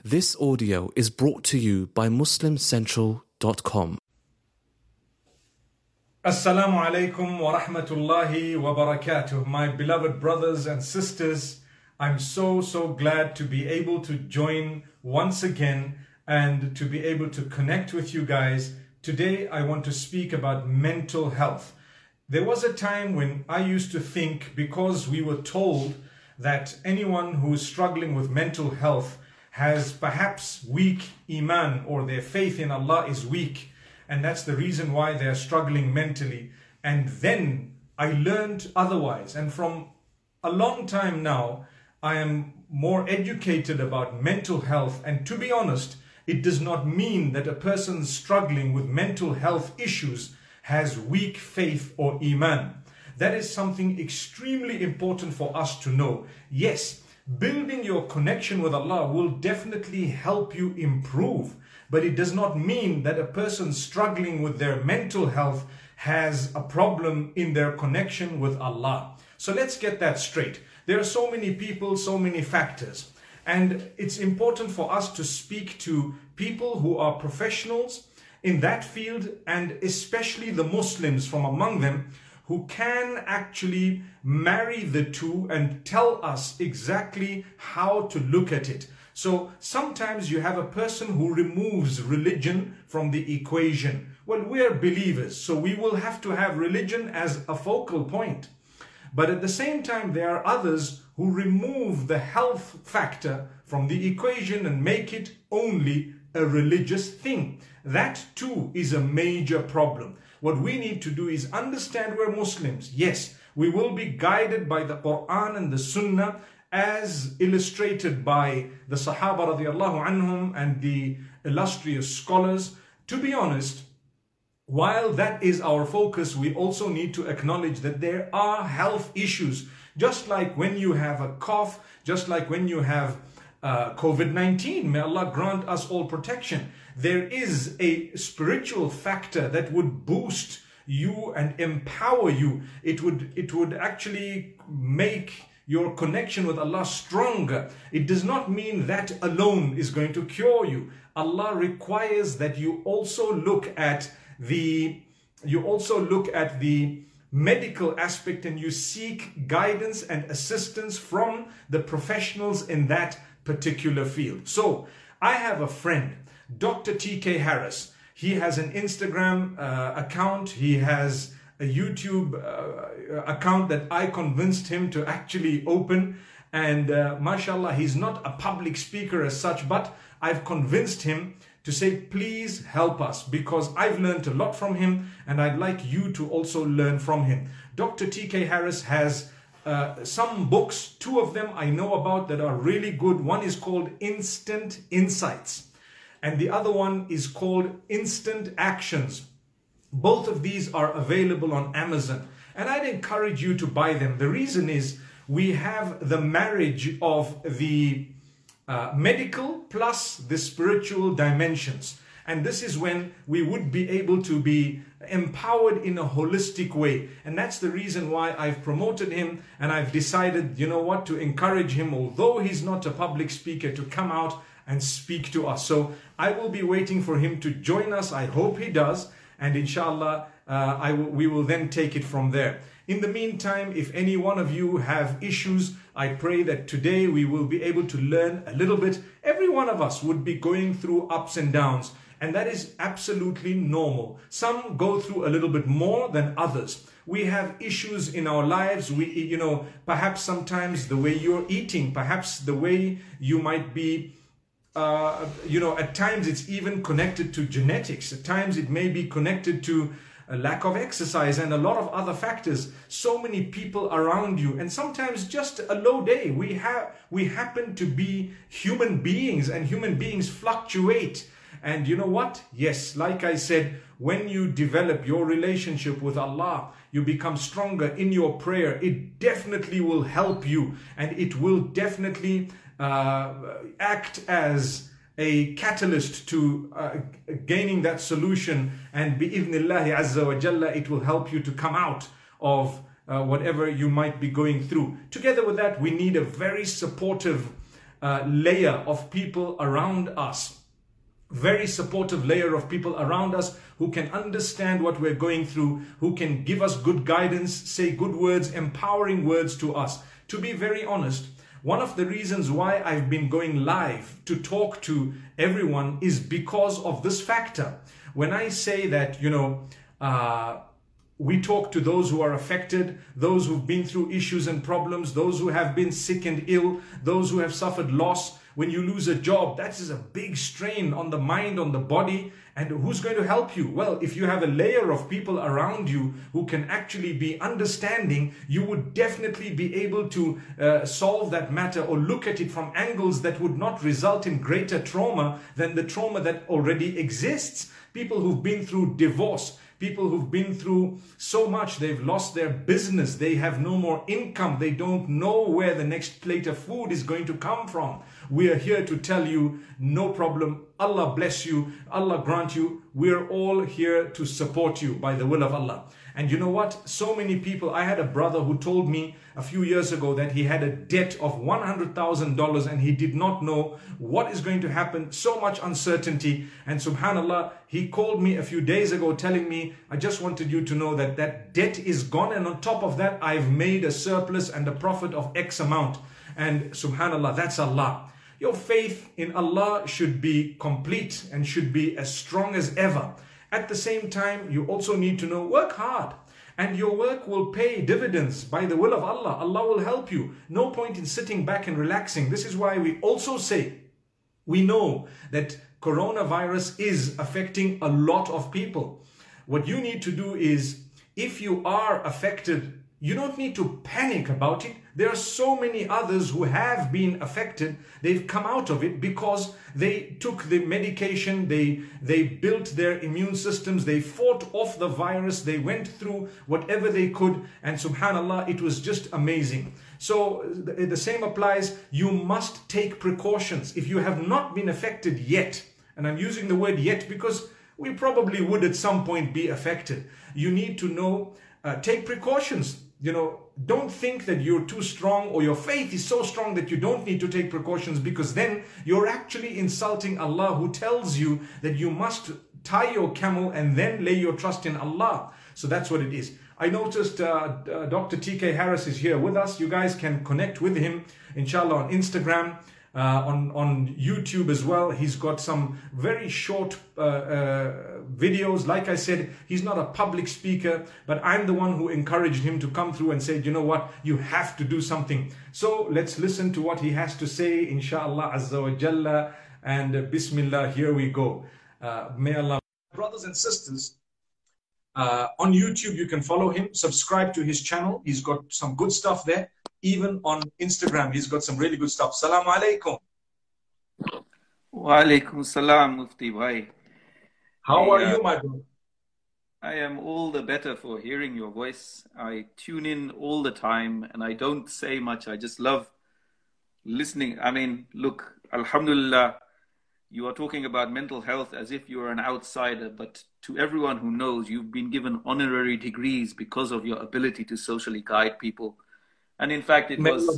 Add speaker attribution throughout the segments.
Speaker 1: This audio is brought to you by MuslimCentral.com.
Speaker 2: Assalamu alaikum wa rahmatullahi wa barakatuh. My beloved brothers and sisters, I'm so glad to be able to join once again and to be able to connect with you guys. Today I want to speak about mental health. There was a time when I used to think, because we were told that anyone who is struggling with mental health has perhaps weak iman, or their faith in Allah is weak, and that's the reason why they are struggling mentally. And then I learned otherwise, and from a long time now I am more educated about mental health. And to be honest, it does not mean that a person struggling with mental health issues has weak faith or iman. That is something extremely important for us to know. Yes, building your connection with Allah will definitely help you improve, but it does not mean that a person struggling with their mental health has a problem in their connection with Allah. So let's get that straight. There are so many people, so many factors, and it's important for us to speak to people who are professionals in that field, and especially the Muslims from among them, who can actually marry the two and tell us exactly how to look at it. So sometimes you have a person who removes religion from the equation. Well, we're believers, so we will have to have religion as a focal point. But at the same time, there are others who remove the health factor from the equation and make it only a religious thing. That too is a major problem. What we need to do is understand we're Muslims. Yes, we will be guided by the Quran and the Sunnah as illustrated by the Sahaba radiallahu anhum and the illustrious scholars. To be honest, while that is our focus, we also need to acknowledge that there are health issues. Just like when you have a cough, just like when you have COVID-19, may Allah grant us all protection. There is a spiritual factor that would boost you and empower you. It would actually make your connection with Allah stronger. It does not mean that alone is going to cure you. Allah requires that you also look at the medical aspect, and you seek guidance and assistance from the professionals in that particular field. So I have a friend, Dr. T.K. Harris. He has an Instagram account. He has a YouTube account that I convinced him to actually open. And mashallah, he's not a public speaker as such, but I've convinced him to say, please help us, because I've learned a lot from him and I'd like you to also learn from him. Dr. T.K. Harris has some books. Two of them I know about that are really good. One is called Instant Insights, and the other one is called Instant Actions. Both of these are available on Amazon, and I'd encourage you to buy them. The reason is we have the marriage of the medical plus the spiritual dimensions. And this is when we would be able to be empowered in a holistic way. And that's the reason why I've promoted him, and I've decided, you know what, to encourage him, although he's not a public speaker, to come out and speak to us. So I will be waiting for him to join us. I hope he does. And inshallah, we will then take it from there. In the meantime, if any one of you have issues, I pray that today we will be able to learn a little bit. Every one of us would be going through ups and downs, and that is absolutely normal. Some go through a little bit more than others. We have issues in our lives. Perhaps sometimes the way you're eating, perhaps the way you might be, at times it's even connected to genetics. At times it may be connected to a lack of exercise and a lot of other factors. So many people around you, and sometimes just a low day. We happen to be human beings, and human beings fluctuate. And you know what? Yes, like I said, when you develop your relationship with Allah, you become stronger in your prayer. It definitely will help you, and it will definitely act as a catalyst to gaining that solution, and bi'idhnillahi azza wa jalla, it will help you to come out of whatever you might be going through. Together with that, we need a very supportive layer of people around us, very supportive layer of people around us who can understand what we're going through, who can give us good guidance, say good words, empowering words to us. To be very honest, one of the reasons why I've been going live to talk to everyone is because of this factor. When I say that, we talk to those who are affected, those who've been through issues and problems, those who have been sick and ill, those who have suffered loss. When you lose a job, that is a big strain on the mind, on the body. And who's going to help you? Well, if you have a layer of people around you who can actually be understanding, you would definitely be able to solve that matter or look at it from angles that would not result in greater trauma than the trauma that already exists. People who've been through divorce, people who've been through so much, they've lost their business, they have no more income, they don't know where the next plate of food is going to come from. We are here to tell you, no problem. Allah bless you. Allah grant you. We're all here to support you by the will of Allah. And you know what? So many people, I had a brother who told me a few years ago that he had a debt of $100,000 and he did not know what is going to happen. So much uncertainty. And subhanallah, he called me a few days ago telling me, I just wanted you to know that that debt is gone. And on top of that, I've made a surplus and a profit of X amount. And subhanallah, that's Allah. Your faith in Allah should be complete and should be as strong as ever. At the same time, you also need to know, work hard. And your work will pay dividends by the will of Allah. Allah will help you. No point in sitting back and relaxing. This is why we also say, we know that coronavirus is affecting a lot of people. What you need to do is, if you are affected, you don't need to panic about it. There are so many others who have been affected. They've come out of it because they took the medication, they built their immune systems, they fought off the virus, they went through whatever they could, and subhanallah, it was just amazing. So the same applies. You must take precautions. If you have not been affected yet, and I'm using the word yet because we probably would at some point be affected, you need to know, take precautions. Don't think that you're too strong or your faith is so strong that you don't need to take precautions, because then you're actually insulting Allah, who tells you that you must tie your camel and then lay your trust in Allah. So that's what it is. I noticed Dr. TK Harris is here with us. You guys can connect with him, inshallah, on Instagram. On YouTube as well. He's got some very short videos. Like I said, he's not a public speaker, but I'm the one who encouraged him to come through and said, you know what, you have to do something. So let's listen to what he has to say, inshallah azza wa jalla, and bismillah, here we go. May Allah. Brothers and sisters, on YouTube, you can follow him, subscribe to his channel. He's got some good stuff there. Even on Instagram, he's got some really good stuff. Salaam alaikum.
Speaker 3: Wa alaikum salam, Mufti bhai.
Speaker 2: How are you, my brother?
Speaker 3: I am all the better for hearing your voice. I tune in all the time and I don't say much. I just love listening. I mean, look, alhamdulillah, you are talking about mental health as if you're an outsider, but to everyone who knows, you've been given honorary degrees because of your ability to socially guide people. And in fact, it was,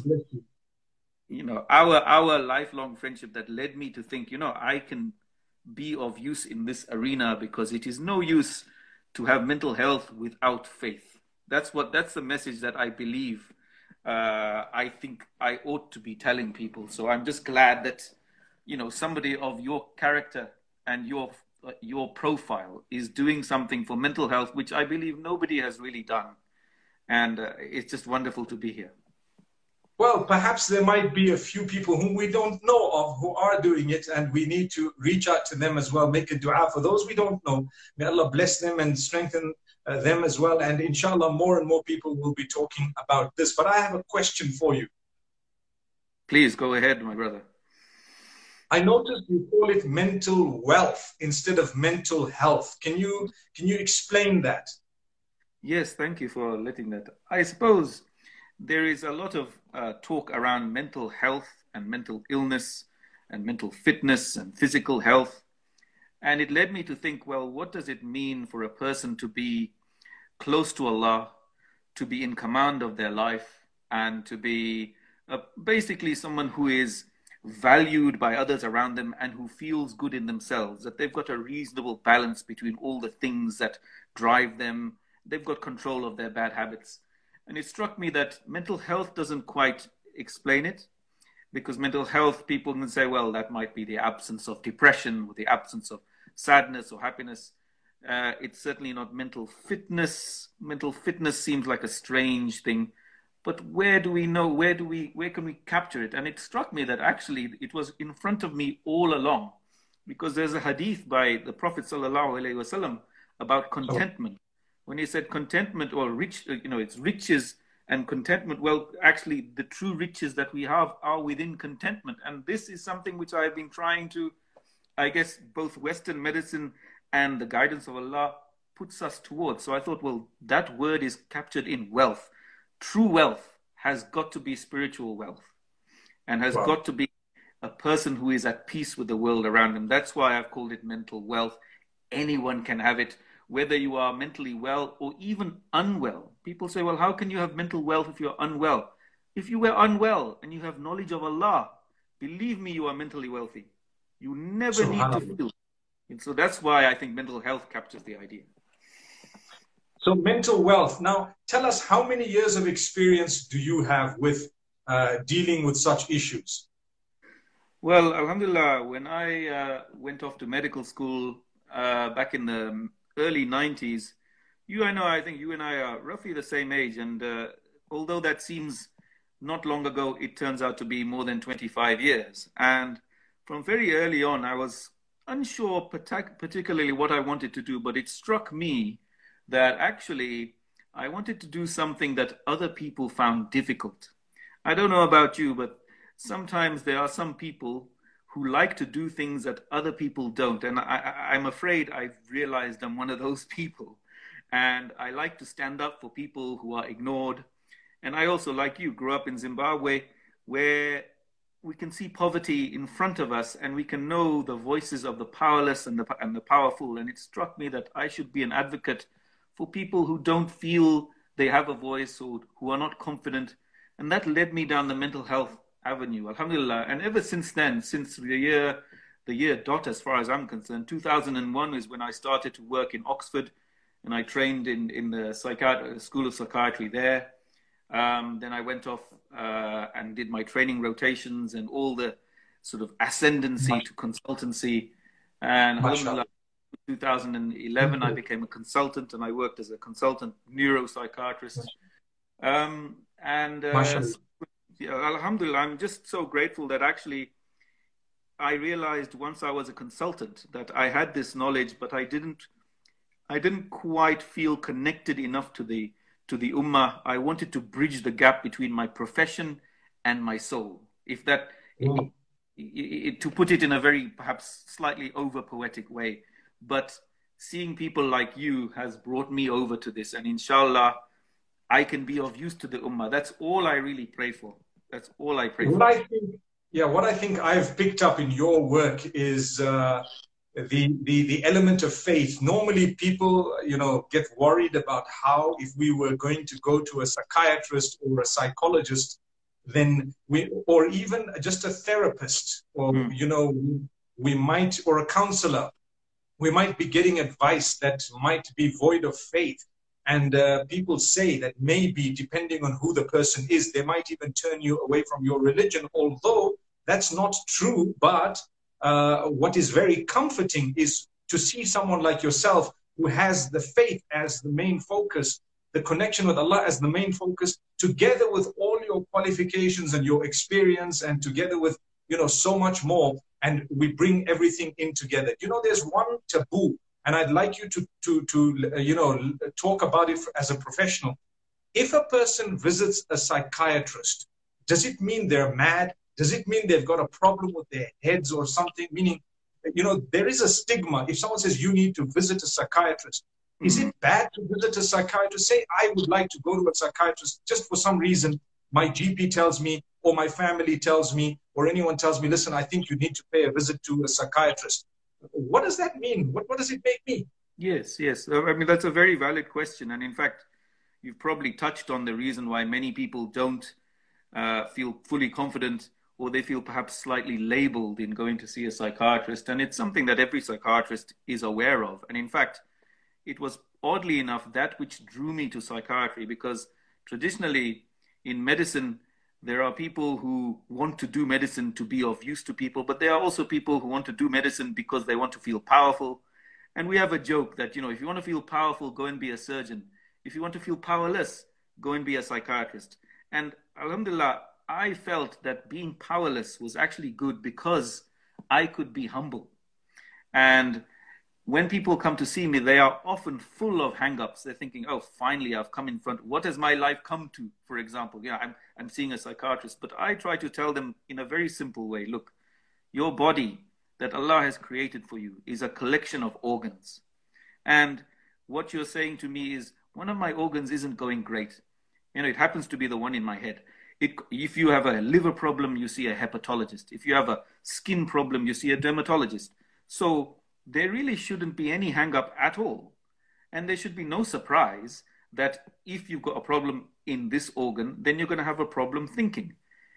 Speaker 3: our lifelong friendship that led me to think, I can be of use in this arena, because it is no use to have mental health without faith. That's the message that I believe, I think I ought to be telling people. So I'm just glad that, somebody of your character and your profile is doing something for mental health, which I believe nobody has really done. And it's just wonderful to be here.
Speaker 2: Well, perhaps there might be a few people whom we don't know of who are doing it, and we need to reach out to them as well, make a dua for those we don't know. May Allah bless them and strengthen them as well. And inshallah, more and more people will be talking about this. But I have a question for you.
Speaker 3: Please go ahead, my brother.
Speaker 2: I noticed you call it mental wealth instead of mental health. Can you explain that?
Speaker 3: Yes, thank you for letting that. I suppose there is a lot of talk around mental health and mental illness and mental fitness and physical health. And it led me to think, well, what does it mean for a person to be close to Allah, to be in command of their life, and to be basically someone who is valued by others around them, and who feels good in themselves, that they've got a reasonable balance between all the things that drive them. They've got control of their bad habits. And it struck me that mental health doesn't quite explain it, because mental health, people can say, well, that might be the absence of depression or the absence of sadness or happiness. It's certainly not mental fitness. Mental fitness seems like a strange thing. But where do we know, where can we capture it? And it struck me that actually it was in front of me all along, because there's a hadith by the Prophet ﷺ about contentment. When he said contentment or rich, it's riches and contentment. Well, actually, the true riches that we have are within contentment. And this is something which I've been trying to, I guess, both Western medicine and the guidance of Allah puts us towards. So I thought, well, that word is captured in wealth. True wealth has got to be spiritual wealth, and has got to be a person who is at peace with the world around him. That's why I've called it mental wealth. Anyone can have it, whether you are mentally well or even unwell. People say, well, how can you have mental wealth if you're unwell? If you were unwell and you have knowledge of Allah, believe me, you are mentally wealthy. You never need to feel. And so that's why I think mental health captures the idea.
Speaker 2: So mental wealth. Now, tell us, how many years of experience do you have with dealing with such issues?
Speaker 3: Well, alhamdulillah, when I went off to medical school back in the early 90s, I think you and I are roughly the same age. And although that seems not long ago, it turns out to be more than 25 years. And from very early on, I was unsure particularly what I wanted to do, but it struck me that actually I wanted to do something that other people found difficult. I don't know about you, but sometimes there are some people who like to do things that other people don't. And I'm afraid I've realized I'm one of those people. And I like to stand up for people who are ignored. And I also, like you, grew up in Zimbabwe, where we can see poverty in front of us, and we can know the voices of the powerless and the powerful. And it struck me that I should be an advocate for people who don't feel they have a voice or who are not confident. And that led me down the mental health avenue, alhamdulillah. And ever since then, since the year dot, as far as I'm concerned, 2001 is when I started to work in Oxford, and I trained in the School of Psychiatry there. Then I went off and did my training rotations and all the sort of ascendancy to consultancy. And alhamdulillah, 2011, I became a consultant, and I worked as a consultant neuropsychiatrist. Alhamdulillah, I'm just so grateful that actually I realized once I was a consultant that I had this knowledge, but I didn't quite feel connected enough to the ummah. I wanted to bridge the gap between my profession and my soul. To put it in a very perhaps slightly over poetic way. But seeing people like you has brought me over to this, and inshallah, I can be of use to the ummah. That's all I really pray for. That's all I pray for.
Speaker 2: What I think I've picked up in your work is the element of faith. Normally, people, get worried about how, if we were going to go to a psychiatrist or a psychologist, or even just a therapist, or we might, or a counselor, we might be getting advice that might be void of faith. And people say that maybe, depending on who the person is, they might even turn you away from your religion, although that's not true. But what is very comforting is to see someone like yourself who has the faith as the main focus, the connection with Allah as the main focus, together with all your qualifications and your experience, and together with, so much more. And we bring everything in together. There's one taboo, and I'd like you to talk about it as a professional. If a person visits a psychiatrist, does it mean they're mad? Does it mean they've got a problem with their heads or something? Meaning, there is a stigma. If someone says you need to visit a psychiatrist, is it bad to visit a psychiatrist? Say, I would like to go to a psychiatrist just for some reason. My GP tells me, or my family tells me, or anyone tells me, listen, I think you need to pay a visit to a psychiatrist. What does that mean? What does it make me?
Speaker 3: Yes. I mean, that's a very valid question. And in fact, you've probably touched on the reason why many people don't feel fully confident or they feel perhaps slightly labeled in going to see a psychiatrist. And it's something that every psychiatrist is aware of. And in fact, it was oddly enough that which drew me to psychiatry, because traditionally in medicine, there are people who want to do medicine to be of use to people, but there are also people who want to do medicine because they want to feel powerful. And we have a joke that, if you want to feel powerful, go and be a surgeon. If you want to feel powerless, go and be a psychiatrist. And alhamdulillah, I felt that being powerless was actually good because I could be humble. And when people come to see me, they are often full of hang-ups. They're thinking, oh, finally, I've come in front. What has my life come to, for example? I'm seeing a psychiatrist. But I try to tell them in a very simple way, look, your body that Allah has created for you is a collection of organs. And what you're saying to me is, one of my organs isn't going great. It happens to be the one in my head. If you have a liver problem, you see a hepatologist. If you have a skin problem, you see a dermatologist. So there really shouldn't be any hang-up at all. And there should be no surprise that if you've got a problem in this organ, then you're going to have a problem thinking.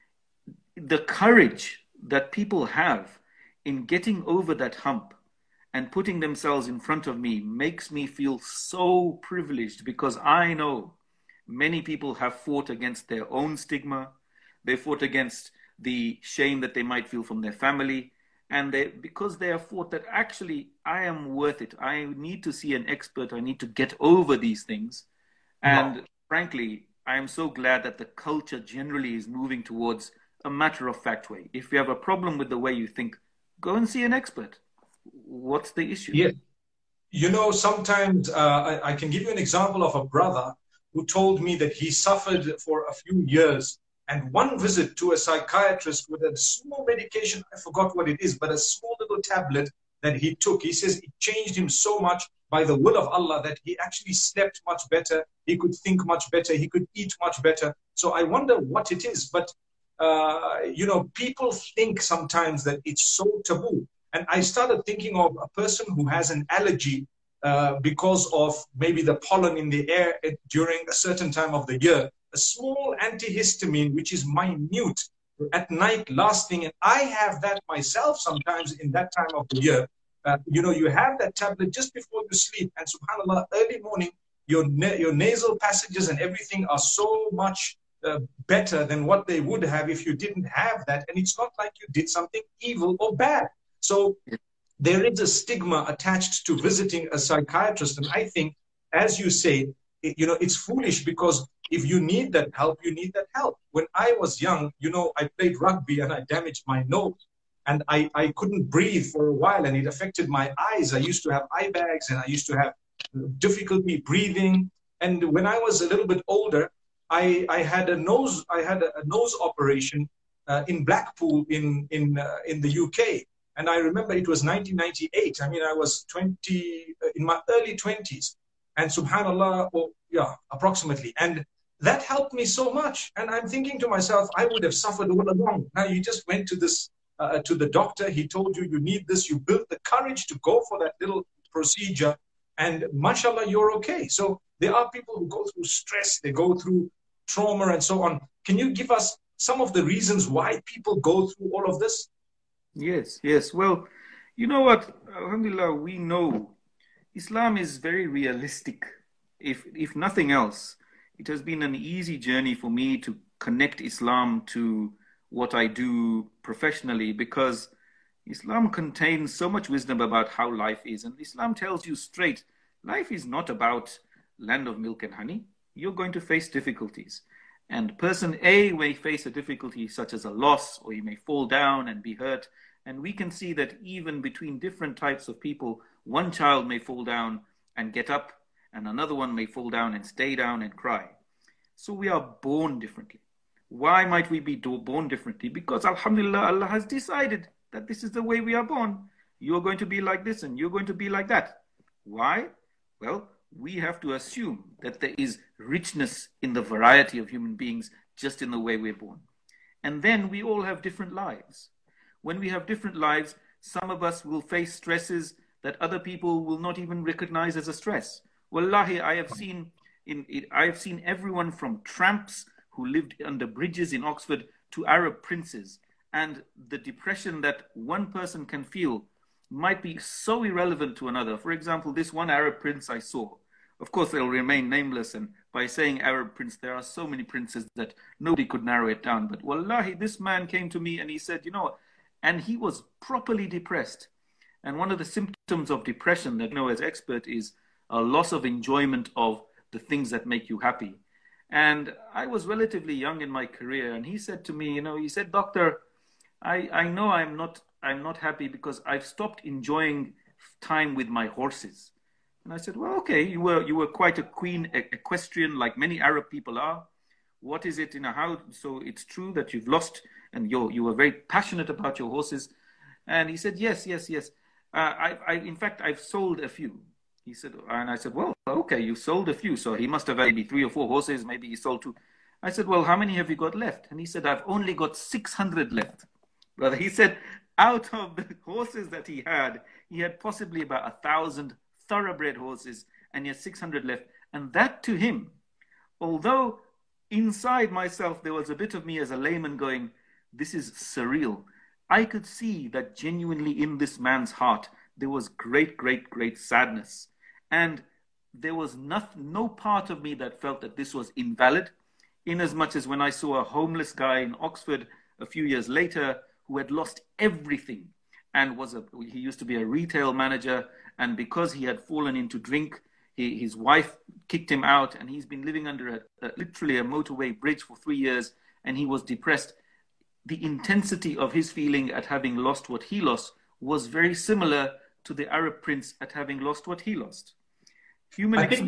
Speaker 3: The courage that people have in getting over that hump and putting themselves in front of me makes me feel so privileged, because I know many people have fought against their own stigma. They fought against the shame that they might feel from their family. And because they have fought that actually I am worth it. I need to see an expert. I need to get over these things. And frankly, I am so glad that the culture generally is moving towards a matter-of-fact way. If you have a problem with the way you think, go and see an expert. What's the issue?
Speaker 2: Yeah. Sometimes I can give you an example of a brother who told me that he suffered for a few years, and one visit to a psychiatrist with a small medication, I forgot what it is, but a small little tablet that he took, he says it changed him so much by the will of Allah that he actually slept much better, he could think much better, he could eat much better. So I wonder what it is, but people think sometimes that it's so taboo. And I started thinking of a person who has an allergy because of maybe the pollen in the air during a certain time of the year. A small antihistamine, which is minute, at night, last thing. And I have that myself sometimes in that time of the year. You have that tablet just before you sleep. And subhanAllah, early morning, your nasal passages and everything are so much better than what they would have if you didn't have that. And it's not like you did something evil or bad. So there is a stigma attached to visiting a psychiatrist. And I think, as you say, it's foolish, because if you need that help, you need that help. When I was young, I played rugby and I damaged my nose, and I couldn't breathe for a while, and it affected my eyes. I used to have eye bags and I used to have difficulty breathing. And when I was a little bit older, I had a nose operation in Blackpool in the UK. And I remember it was 1998. I mean, I was in my early 20s. And subhanAllah, approximately. And that helped me so much. And I'm thinking to myself, I would have suffered all along. Now you just went to the doctor. He told you you need this. You built the courage to go for that little procedure. And mashallah, you're okay. So there are people who go through stress. They go through trauma and so on. Can you give us some of the reasons why people go through all of this?
Speaker 3: Yes. Well, you know what? Alhamdulillah, we know Islam is very realistic. If nothing else, it has been an easy journey for me to connect Islam to what I do professionally, because Islam contains so much wisdom about how life is. And Islam tells you straight, life is not about land of milk and honey. You're going to face difficulties. And person A may face a difficulty such as a loss, or he may fall down and be hurt. And we can see that even between different types of people, one child may fall down and get up, and another one may fall down and stay down and cry. So we are born differently. Why might we be born differently? Because alhamdulillah, Allah has decided that this is the way we are born. You're going to be like this and you're going to be like that. Why? Well, we have to assume that there is richness in the variety of human beings just in the way we're born. And then we all have different lives. When we have different lives, some of us will face stresses that other people will not even recognize as a stress. Wallahi, I have seen everyone from tramps who lived under bridges in Oxford to Arab princes. And the depression that one person can feel might be so irrelevant to another. For example, this one Arab prince I saw, of course, they'll remain nameless. And by saying Arab prince, there are so many princes that nobody could narrow it down. But wallahi, this man came to me and he said, and he was properly depressed. And one of the symptoms of depression that as expert is a loss of enjoyment of the things that make you happy. And I was relatively young in my career. And he said to me, he said, doctor, I know I'm not happy because I've stopped enjoying time with my horses. And I said, well, okay, you were quite a queen equestrian like many Arab people are. What is it how? So it's true that you've lost and you were very passionate about your horses. And he said, yes. In fact, I've sold a few. He said, and I said, well, okay, you sold a few. So he must have maybe 3 or 4 horses. Maybe he sold 2. I said, well, how many have you got left? And he said, I've only got 600 left. Brother, he said, out of the horses that he had possibly about 1,000 thoroughbred horses, and he had 600 left. And that to him, although inside myself there was a bit of me as a layman going, this is surreal. I could see that genuinely in this man's heart, there was great, great, great sadness. And there was no part of me that felt that this was invalid, in as much as when I saw a homeless guy in Oxford a few years later who had lost everything and he used to be a retail manager, and because he had fallen into drink, his wife kicked him out, and he's been living under literally a motorway bridge for 3 years, and he was depressed. The intensity of his feeling at having lost what he lost was very similar to the Arab prince at having lost what he lost.
Speaker 2: I think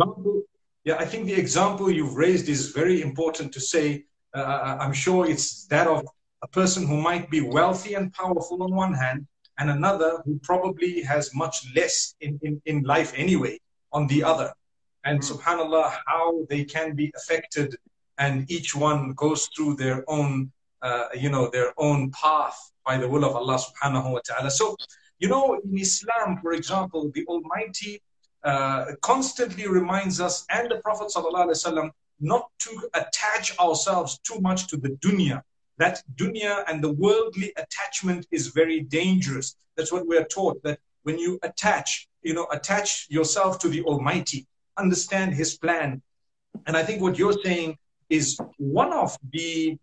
Speaker 2: the example you've raised is very important to say. I'm sure it's that of a person who might be wealthy and powerful on one hand, and another who probably has much less in life anyway on the other. And subhanAllah, how they can be affected, and each one goes through their own their own path by the will of Allah subhanahu wa ta'ala. So, in Islam, for example, the Almighty constantly reminds us, and the Prophet sallallahu alaihi wasallam, not to attach ourselves too much to the dunya. That dunya and the worldly attachment is very dangerous. That's what we're taught, that when you attach yourself to the Almighty, understand His plan. And I think what you're saying is one of the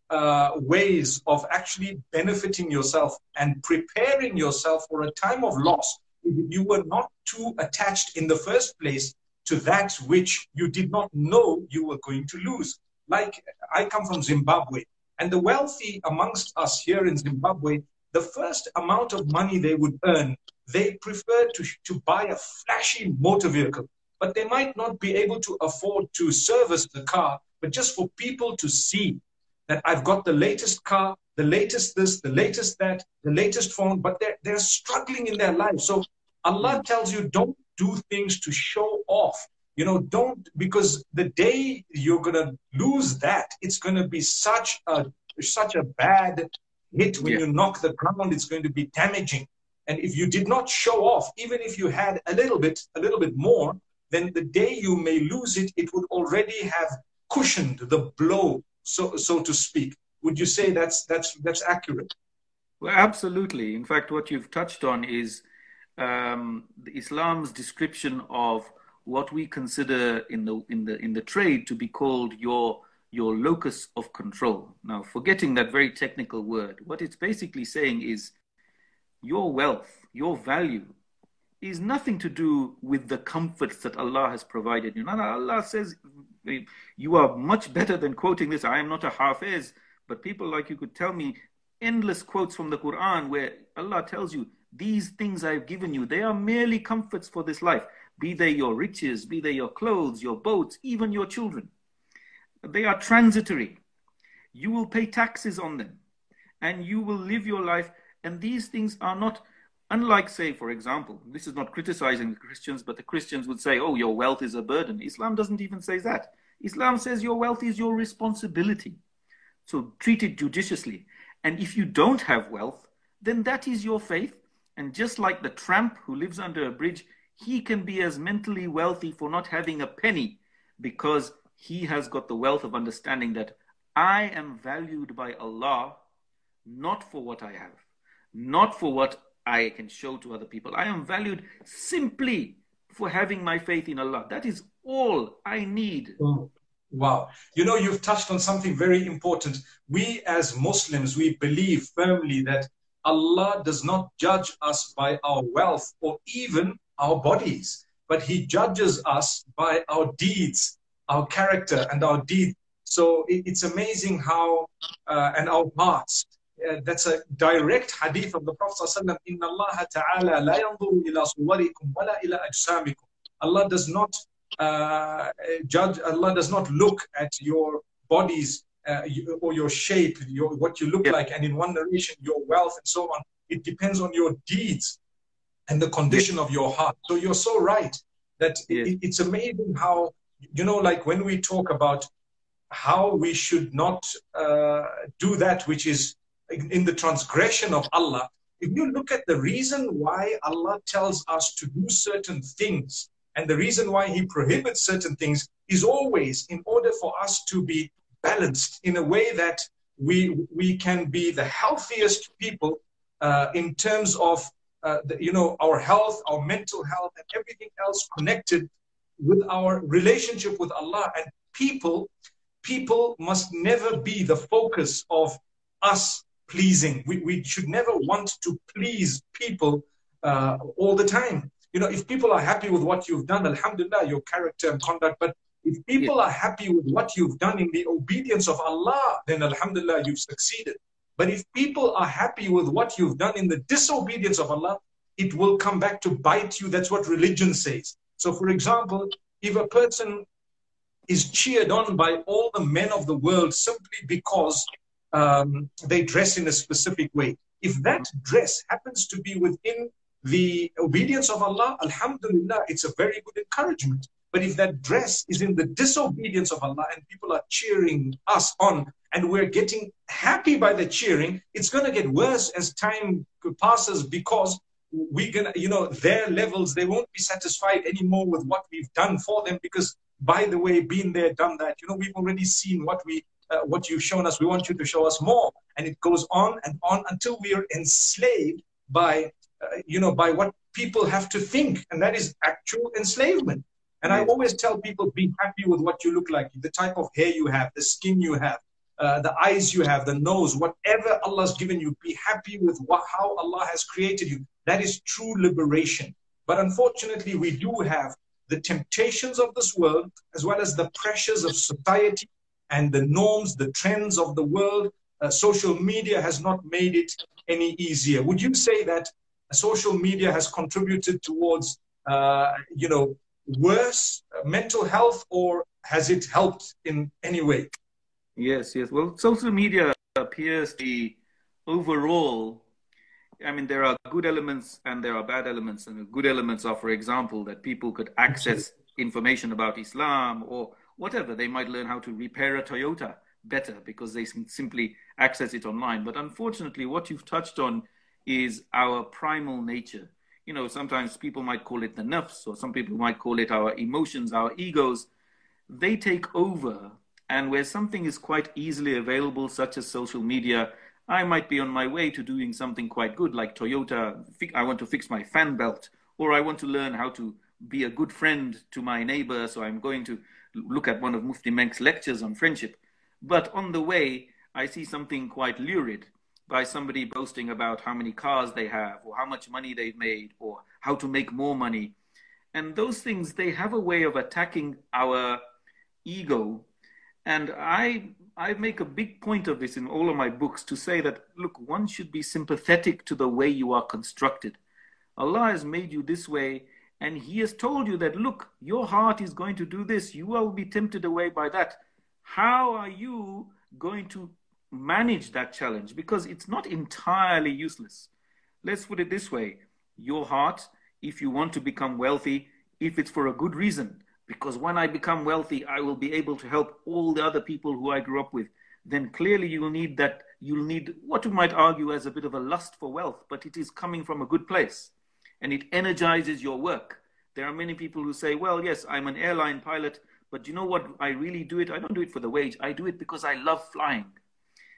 Speaker 2: ways of actually benefiting yourself and preparing yourself for a time of loss. If you were not too attached in the first place to that which you did not know you were going to lose. Like, I come from Zimbabwe, and the wealthy amongst us here in Zimbabwe, the first amount of money they would earn, they prefer to buy a flashy motor vehicle. But they might not be able to afford to service the car, but just for people to see that I've got the latest car, the latest this, the latest that, the latest phone, but they're struggling in their life. So Allah tells you, don't do things to show off. Don't, because the day you're going to lose that, it's going to be such a bad hit when you knock the ground. It's going to be damaging. And if you did not show off, even if you had a little bit more, then the day you may lose it, it would already have cushioned the blow, so to speak. Would you say that's accurate?
Speaker 3: Well, absolutely. In fact, what you've touched on is Islam's description of what we consider in the trade to be called your locus of control. Now, forgetting that very technical word, what it's basically saying is your wealth, your value, is nothing to do with the comforts that Allah has provided you. Now, Allah says, you are much better than quoting this. I am not a hafiz, but people like you could tell me endless quotes from the Quran where Allah tells you, these things I've given you, they are merely comforts for this life. Be they your riches, be they your clothes, your boats, even your children. They are transitory. You will pay taxes on them and you will live your life. And these things are not, unlike, say, for example, this is not criticizing the Christians, but the Christians would say, oh, your wealth is a burden. Islam doesn't even say that. Islam says your wealth is your responsibility. So treat it judiciously. And if you don't have wealth, then that is your faith. And just like the tramp who lives under a bridge, he can be as mentally wealthy for not having a penny because he has got the wealth of understanding that I am valued by Allah not for what I have, not for what I can show to other people. I am valued simply for having my faith in Allah. That is all I need.
Speaker 2: Oh, wow. You know, you've touched on something very important. We as Muslims, we believe firmly that Allah does not judge us by our wealth or even our bodies, but He judges us by our deeds, our character and our deeds. So it's amazing how, and our hearts, that's a direct hadith of the Prophet ﷺ, Inna Allah ta'ala la yanzuru ila suwarikum wala ila ajsamikum. Allah does not judge, Allah does not look at your bodies or your shape, what you look like, and in one narration, your wealth and so on. It depends on your deeds and the condition of your heart. So you're so right that it's amazing how, you know, like when we talk about how we should not do that which is in the transgression of Allah, if you look at the reason why Allah tells us to do certain things and the reason why He prohibits certain things is always in order for us to be balanced in a way that we can be the healthiest people in terms of you know, our health, our mental health, and everything else connected with our relationship with Allah. And people must never be the focus of us pleasing. We should never want to please people all the time. You know, if people are happy with what you've done, alhamdulillah, your character and conduct, but if people are happy with what you've done in the obedience of Allah, then alhamdulillah, you've succeeded. But if people are happy with what you've done in the disobedience of Allah, it will come back to bite you. That's what religion says. So for example, if a person is cheered on by all the men of the world simply because they dress in a specific way, if that dress happens to be within the obedience of Allah, alhamdulillah, it's a very good encouragement. But if that dress is in the disobedience of Allah and people are cheering us on and we're getting happy by the cheering, it's going to get worse as time passes, because we're going to, you know, their levels, they won't be satisfied anymore with what we've done for them, because, by the way, been there, done that, you know, we've already seen what you've shown us. We want you to show us more. And it goes on and on until we are enslaved by, you know, by what people have to think. And that is actual enslavement. And I always tell people, be happy with what you look like, the type of hair you have, the skin you have, the eyes you have, the nose, whatever Allah's given you, be happy with how Allah has created you. That is true liberation. But unfortunately, we do have the temptations of this world, as well as the pressures of society and the norms, the trends of the world. Social media has not made it any easier. Would you say that social media has contributed towards, you know, worse mental health, or has it helped in any way?
Speaker 3: Yes. Well, social media appears to be overall, I mean, there are good elements and there are bad elements. And the good elements are, for example, that people could access information about Islam or whatever. They might learn how to repair a Toyota better because they can simply access it online. But unfortunately, what you've touched on is our primal nature. You know, sometimes people might call it the nafs, or some people might call it our emotions, our egos. They take over. And where something is quite easily available, such as social media, I might be on my way to doing something quite good, like Toyota. I want to fix my fan belt, or I want to learn how to be a good friend to my neighbor. So I'm going to look at one of Mufti Menk's lectures on friendship. But on the way, I see something quite lurid by somebody boasting about how many cars they have, or how much money they've made, or how to make more money. And those things, they have a way of attacking our ego. And I make a big point of this in all of my books to say that, look, one should be sympathetic to the way you are constructed. Allah has made you this way, and He has told you that, look, your heart is going to do this. You will be tempted away by that. How are you going to manage that challenge? Because it's not entirely useless. Let's put it this way. Your heart, if you want to become wealthy, if it's for a good reason, because when I become wealthy, I will be able to help all the other people who I grew up with, then clearly you will need that. You'll need what you might argue as a bit of a lust for wealth, but it is coming from a good place and it energizes your work. There are many people who say, well, yes, I'm an airline pilot, but you know what? I really do it. I don't do it for the wage. I do it because I love flying.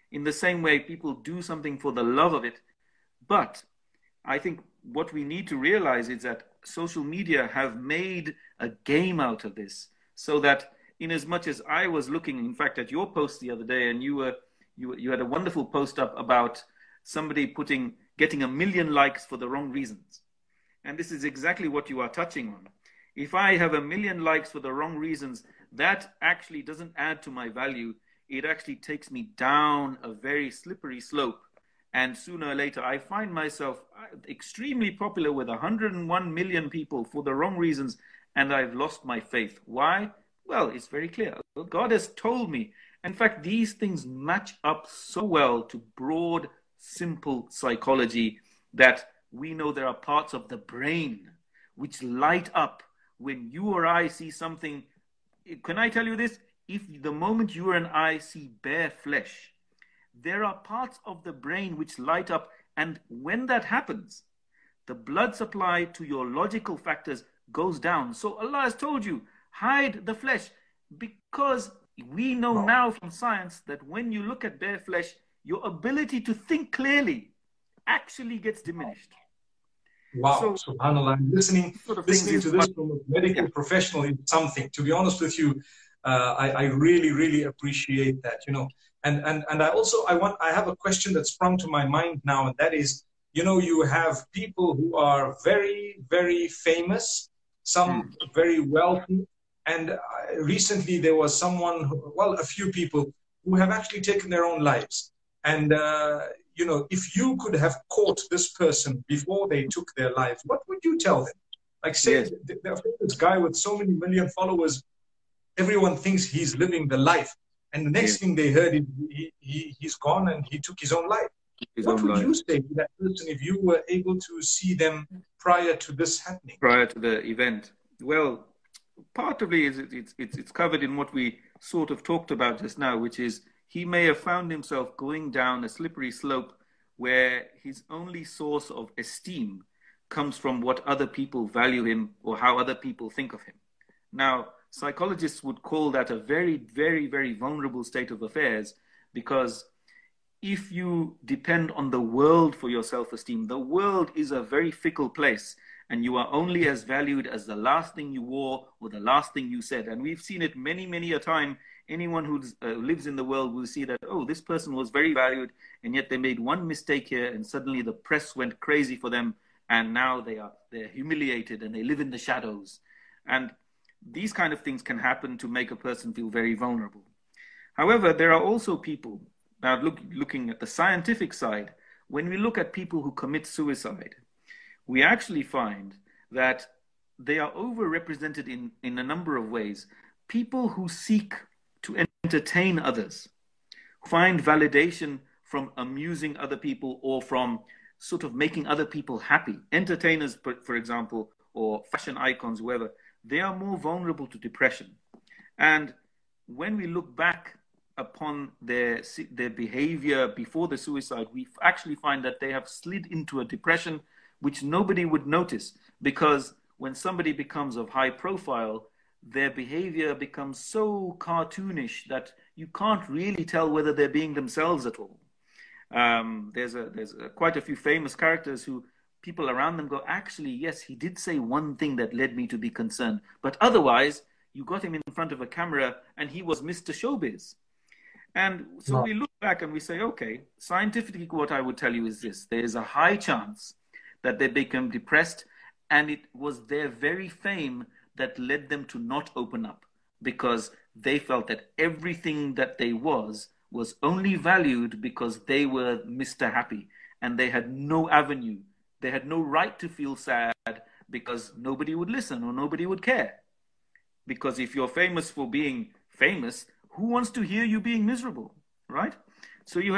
Speaker 3: In the same way, people do something for the love of it. But I think what we need to realize is that social media have made a game out of this, so that in as much as I was looking, in fact, at your post the other day, and you had a wonderful post up about somebody getting 1 million likes for the wrong reasons. And this is exactly what you are touching on. If I have 1 million likes for the wrong reasons, that actually doesn't add to my value. It actually takes me down a very slippery slope. And sooner or later, I find myself extremely popular with 101 million people for the wrong reasons, and I've lost my faith. Why? Well, it's very clear. God has told me. In fact, these things match up so well to broad, simple psychology that we know there are parts of the brain which light up when you or I see something. Can I tell you this? If the moment you and I see bare flesh, there are parts of the brain which light up, and when that happens, the blood supply to your logical factors goes down. So Allah has told you, hide the flesh, because we know now from science that when you look at bare flesh, your ability to think clearly actually gets diminished.
Speaker 2: Wow,
Speaker 3: So,
Speaker 2: subhanAllah. Listening to this from a medical professional is something. To be honest with you, I really, really appreciate that, you know. And I have a question that sprung to my mind now, and that is, you know, you have people who are very, very famous, some very wealthy, and recently there was a few people who have actually taken their own lives. And, you know, if you could have caught this person before they took their lives, what would you tell them? Like, say, this guy with so many million followers, everyone thinks he's living the life. And the next thing they heard is he's gone and he took his own life. What would you say to that person if you were able to see them prior to this happening?
Speaker 3: Prior to the event? Well, part of it is it's covered in what we sort of talked about just now, which is he may have found himself going down a slippery slope where his only source of esteem comes from what other people value him or how other people think of him. Now, psychologists would call that a very, very, very vulnerable state of affairs, because if you depend on the world for your self-esteem, the world is a very fickle place, and you are only as valued as the last thing you wore or the last thing you said. And we've seen it many, many a time. Anyone who lives in the world will see that, oh, this person was very valued, and yet they made one mistake here, and suddenly the press went crazy for them, and now they're humiliated and they live in the shadows. And these kind of things can happen to make a person feel very vulnerable. However, there are also people, now looking at the scientific side, when we look at people who commit suicide, we actually find that they are overrepresented in a number of ways. People who seek to entertain others, find validation from amusing other people or from sort of making other people happy. Entertainers, for example, or fashion icons, whoever, they are more vulnerable to depression. And when we look back upon their behavior before the suicide, we actually find that they have slid into a depression which nobody would notice, because when somebody becomes of high profile, their behavior becomes so cartoonish that you can't really tell whether they're being themselves at all. There's quite a few famous characters who people around them go, actually, yes, he did say one thing that led me to be concerned, but otherwise you got him in front of a camera and he was Mr. Showbiz. And so we look back and we say, okay, scientifically what I would tell you is this: there is a high chance that they become depressed, and it was their very fame that led them to not open up, because they felt that everything that they was only valued because they were Mr. Happy, and they had no avenue. They had no right to feel sad because nobody would listen or nobody would care. Because if you're famous for being famous, who wants to hear you being miserable, right? So you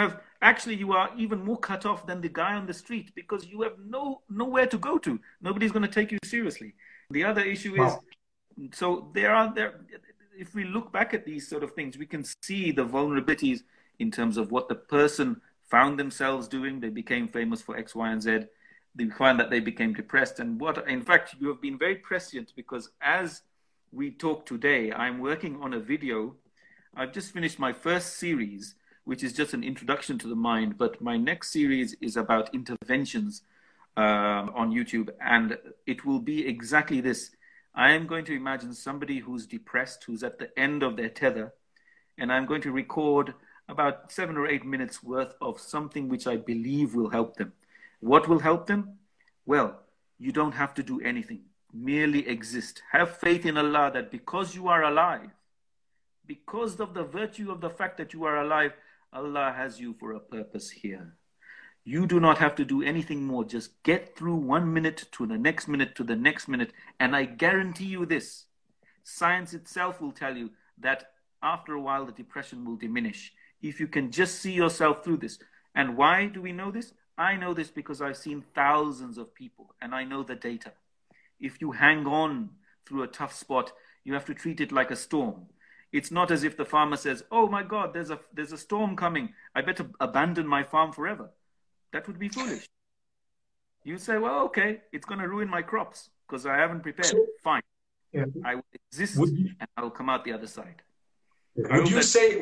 Speaker 3: are even more cut off than the guy on the street, because you have nowhere to go to. Nobody's going to take you seriously. The other issue is, so if we look back at these sort of things, we can see the vulnerabilities in terms of what the person found themselves doing. They became famous for X, Y, and Z. They find that they became depressed. And in fact, you have been very prescient, because as we talk today, I'm working on a video. I've just finished my first series, which is just an introduction to the mind. But my next series is about interventions on YouTube, and it will be exactly this. I am going to imagine somebody who's depressed, who's at the end of their tether, and I'm going to record about 7 or 8 minutes worth of something which I believe will help them. What will help them? Well, you don't have to do anything. Merely exist. Have faith in Allah that because you are alive, because of the virtue of the fact that you are alive, Allah has you for a purpose here. You do not have to do anything more. Just get through 1 minute to the next minute to the next minute. And I guarantee you this, science itself will tell you that after a while, the depression will diminish. If you can just see yourself through this. And why do we know this? I know this because I've seen thousands of people and I know the data. If you hang on through a tough spot, you have to treat it like a storm. It's not as if the farmer says, oh my God, there's a storm coming. I better abandon my farm forever. That would be foolish. You say, well, okay, it's going to ruin my crops because I haven't prepared. Fine. Yeah. I will exist and I'll come out the other side.
Speaker 2: Would you say,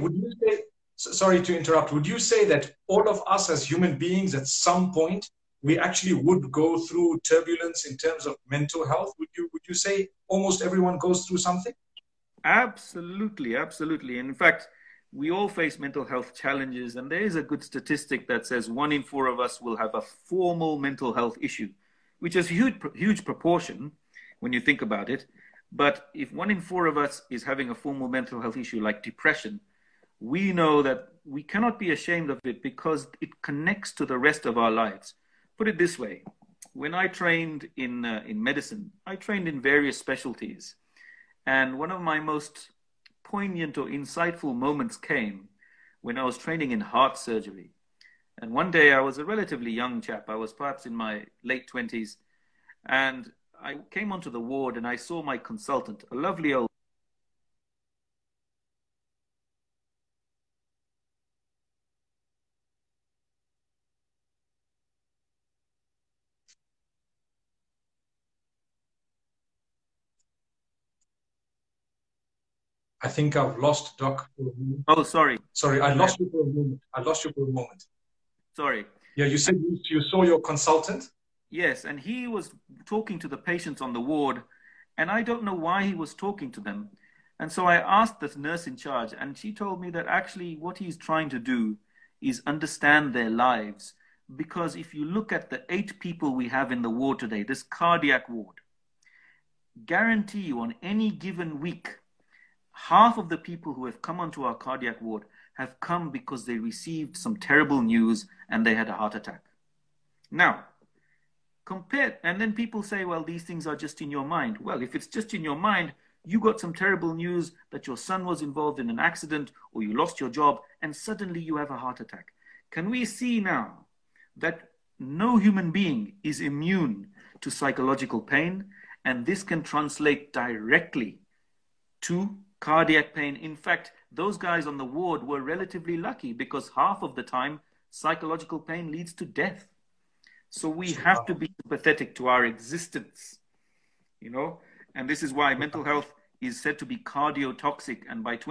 Speaker 2: sorry to interrupt, would you say that all of us as human beings at some point, we actually would go through turbulence in terms of mental health? Would you say almost everyone goes through something?
Speaker 3: Absolutely, absolutely. In fact, we all face mental health challenges, and there is a good statistic that says 1 in 4 of us will have a formal mental health issue, which is a huge proportion when you think about it. But if 1 in 4 of us is having a formal mental health issue like depression, we know that we cannot be ashamed of it because it connects to the rest of our lives. Put it this way, when I trained in medicine, I trained in various specialties. And one of my most poignant or insightful moments came when I was training in heart surgery. And one day I was a relatively young chap. I was perhaps in my late 20s. And I came onto the ward and I saw my consultant, a lovely old
Speaker 2: I think I've lost Doc.
Speaker 3: Oh, sorry.
Speaker 2: Sorry, I lost you for a moment.
Speaker 3: Sorry.
Speaker 2: Yeah, you said you saw your consultant?
Speaker 3: Yes, and he was talking to the patients on the ward, and I don't know why he was talking to them. And so I asked the nurse in charge, and she told me that actually what he's trying to do is understand their lives. Because if you look at the 8 people we have in the ward today, this cardiac ward, guarantee you on any given week, half of the people who have come onto our cardiac ward have come because they received some terrible news and they had a heart attack. Now, and then people say, well, these things are just in your mind. Well, if it's just in your mind, you got some terrible news that your son was involved in an accident or you lost your job and suddenly you have a heart attack. Can we see now that no human being is immune to psychological pain, and this can translate directly to cardiac pain? In fact, those guys on the ward were relatively lucky because half of the time, psychological pain leads to death. So we have to be sympathetic to our existence, and this is why mental health is said to be cardiotoxic. And by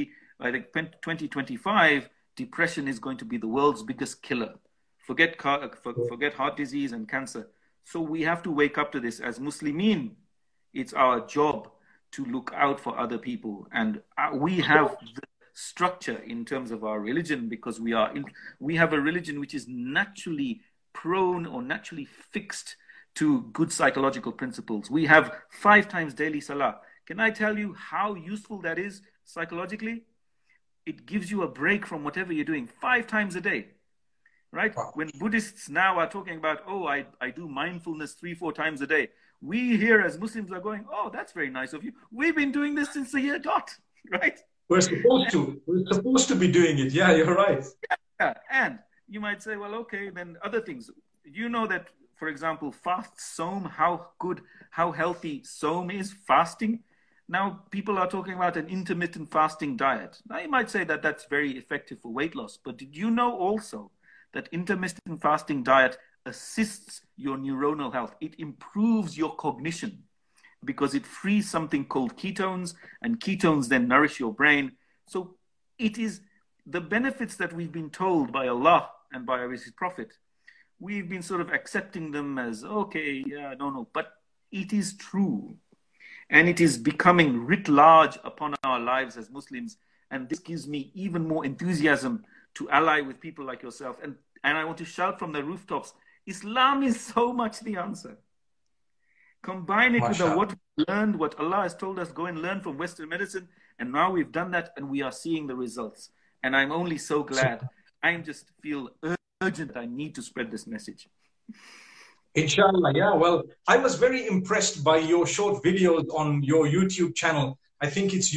Speaker 3: 2025, depression is going to be the world's biggest killer. Forget heart disease and cancer. So we have to wake up to this as Muslimin. It's our job to look out for other people. And we have the structure in terms of our religion because we have a religion which is naturally prone or naturally fixed to good psychological principles. We have 5 times daily salah. Can I tell you how useful that is psychologically? It gives you a break from whatever you're doing 5 times a day, right? Wow. When Buddhists now are talking about, oh, I do mindfulness 3-4 times a day, we here as Muslims are going, oh, that's very nice of you. We've been doing this since the year dot, right?
Speaker 2: We're supposed to be doing it. Yeah, you're right.
Speaker 3: Yeah, and you might say, well, okay, then other things. You know that, for example, fast Saum, how healthy Saum is, fasting. Now people are talking about an intermittent fasting diet. Now you might say that that's very effective for weight loss, but did you know also that intermittent fasting diet assists your neuronal health? It improves your cognition because it frees something called ketones, and ketones then nourish your brain. So it is the benefits that we've been told by Allah and by His Prophet, we've been sort of accepting them as, okay, yeah, no. But it is true. And it is becoming writ large upon our lives as Muslims. And this gives me even more enthusiasm to ally with people like yourself. And I want to shout from the rooftops, Islam is so much the answer. Combine it with what we learned, what Allah has told us, go and learn from Western medicine. And now we've done that and we are seeing the results. And I'm only so glad. I just feel urgent that I need to spread this message.
Speaker 2: Inshallah, yeah. Well, I was very impressed by your short videos on your YouTube channel. I think it's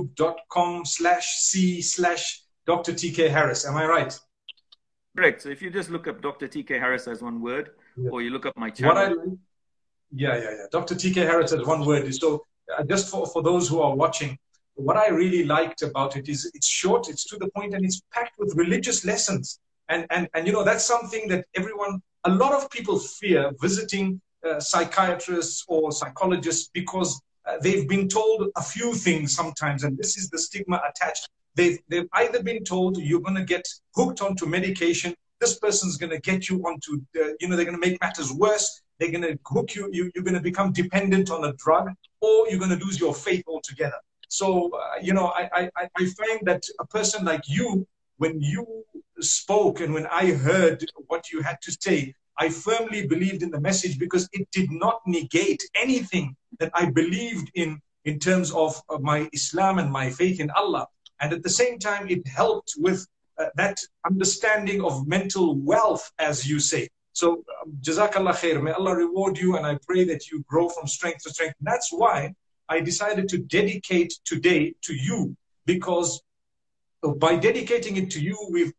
Speaker 2: youtube.com/c/Dr. TK Harris. Am I right?
Speaker 3: Correct. So if you just look up Dr. TK Harris as one word, or you look up my channel.
Speaker 2: Yeah. Dr. TK Harris as one word. So just for those who are watching, what I really liked about it is it's short, it's to the point, and it's packed with religious lessons. And you know, that's something that a lot of people fear visiting psychiatrists or psychologists because they've been told a few things sometimes, and this is the stigma attached. They've either been told you're going to get hooked onto medication, this person's going to get you onto, they're going to make matters worse, they're going to hook you, you're going to become dependent on a drug, or you're going to lose your faith altogether. So, I find that a person like you, when you spoke and when I heard what you had to say, I firmly believed in the message because it did not negate anything that I believed in terms of my Islam and my faith in Allah. And at the same time, it helped with that understanding of mental wealth, as you say. So, Jazakallah khair, may Allah reward you, and I pray that you grow from strength to strength. And that's why I decided to dedicate today to you, because by dedicating it to you,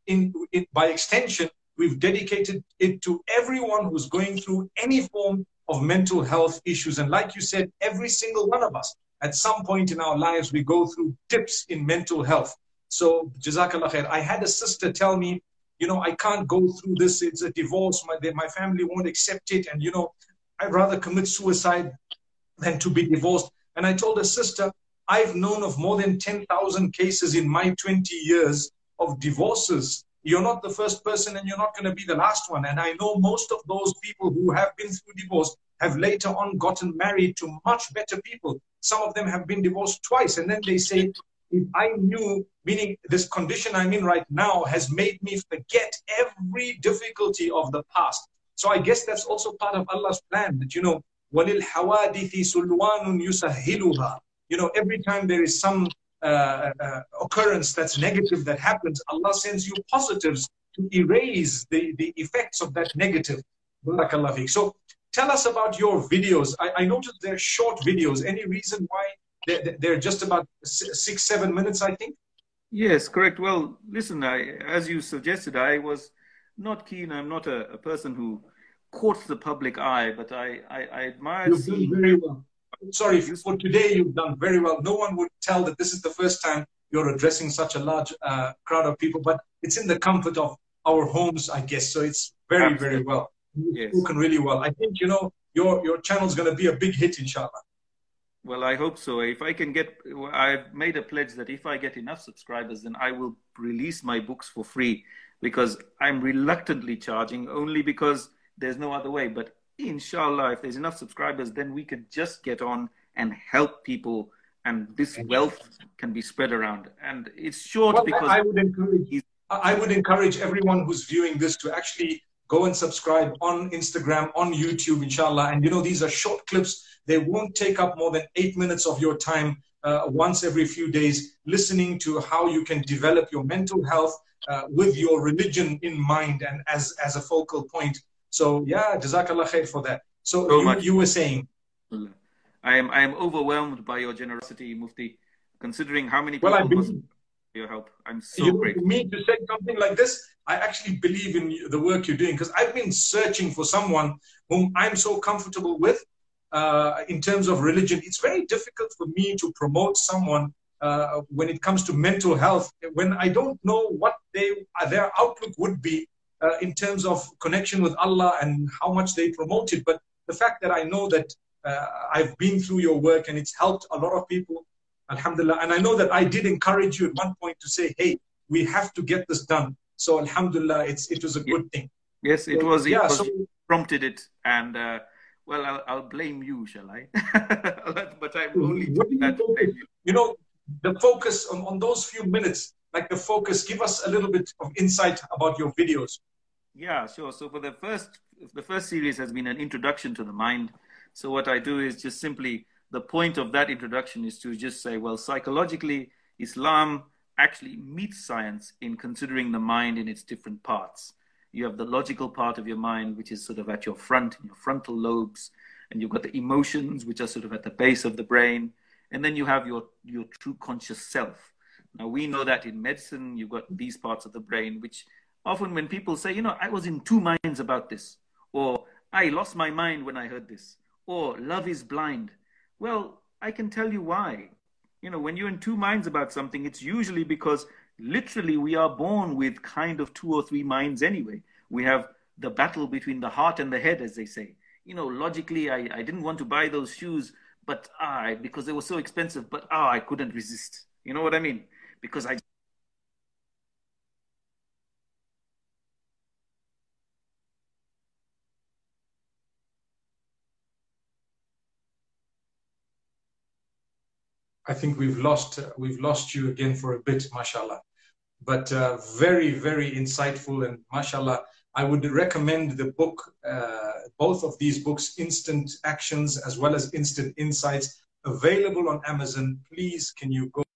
Speaker 2: by extension, we've dedicated it to everyone who's going through any form of mental health issues. And like you said, every single one of us, at some point in our lives, we go through dips in mental health. So, Jazakallah khair. I had a sister tell me, I can't go through this. It's a divorce. My family won't accept it. And, I'd rather commit suicide than to be divorced. And I told her, sister, I've known of more than 10,000 cases in my 20 years of divorces. You're not the first person and you're not going to be the last one. And I know most of those people who have been through divorce have later on gotten married to much better people. Some of them have been divorced twice. And then they say, if I knew, meaning this condition I'm in right now has made me forget every difficulty of the past. So I guess that's also part of Allah's plan that, وَلِلْحَوَادِثِ سُلْوَانٌ يُسَهِّلُهَا. Every time there is some occurrence that's negative that happens, Allah sends you positives to erase the effects of that negative. Barakallah feek. So tell us about your videos. I noticed they're short videos. Any reason why they're just about 6-7 minutes, I think?
Speaker 3: Yes, correct. Well, listen, as you suggested, I was not keen. I'm not a person who courts the public eye, but I admire.
Speaker 2: You've done very well. Sorry, for today you've done very well. No one would tell that this is the first time you're addressing such a large crowd of people, but it's in the comfort of our homes, I guess. So it's very, very well. You've spoken really well. I think, your channel's going to be a big hit, inshallah.
Speaker 3: Well, I hope so. If I can I've made a pledge that if I get enough subscribers, then I will release my books for free, because I'm reluctantly charging only because there's no other way. But inshallah, if there's enough subscribers, then we can just get on and help people, and this wealth can be spread around. And it's short because
Speaker 2: I would encourage everyone who's viewing this to actually go and subscribe on Instagram, on YouTube, inshallah. And these are short clips. They won't take up more than 8 minutes of your time once every few days, listening to how you can develop your mental health with your religion in mind and as a focal point. So yeah, Jazakallah khair for that. So you were saying.
Speaker 3: I am overwhelmed by your generosity, Mufti, considering how many people your help. I'm so grateful.
Speaker 2: For me to say something like this, I actually believe in the work you're doing, because I've been searching for someone whom I'm so comfortable with in terms of religion. It's very difficult for me to promote someone when it comes to mental health, when I don't know what their outlook would be in terms of connection with Allah and how much they promote it. But the fact that I know that I've been through your work and it's helped a lot of people, alhamdulillah. And I know that I did encourage you at one point to say, hey, we have to get this done. So alhamdulillah, it was a good thing.
Speaker 3: Yes, it
Speaker 2: So,
Speaker 3: was.
Speaker 2: yeah,
Speaker 3: Was
Speaker 2: so
Speaker 3: prompted it, and well, I'll blame you, shall I? But I'm only
Speaker 2: what do
Speaker 3: doing that to blame you.
Speaker 2: you know, the focus on those few minutes, like the focus, give us a little bit of insight about your videos.
Speaker 3: Yeah, sure. So for the first series has been an introduction to the mind. So what I do is just simply, the point of that introduction is to just say, well, psychologically, Islam actually meets science in considering the mind in its different parts. You have the logical part of your mind, which is sort of at your front, in your frontal lobes, and you've got the emotions, which are sort of at the base of the brain, and then you have your true conscious self. Now, we know that in medicine, you've got these parts of the brain, which often when people say, you know, I was in two minds about this, or I lost my mind when I heard this, or love is blind. Well, I can tell you why. You know, when you're in two minds about something, it's usually because literally we are born with kind of two or three minds anyway. We have the battle between the heart and the head, as they say. You know, logically, I didn't want to buy those shoes, but because they were so expensive, but I couldn't resist. You know what I mean? Because
Speaker 2: I think we've lost you again for a bit, mashallah. But very, very insightful, and mashallah, I would recommend the book, both of these books, Instant Actions as well as Instant Insights, available on Amazon. Please, can you go,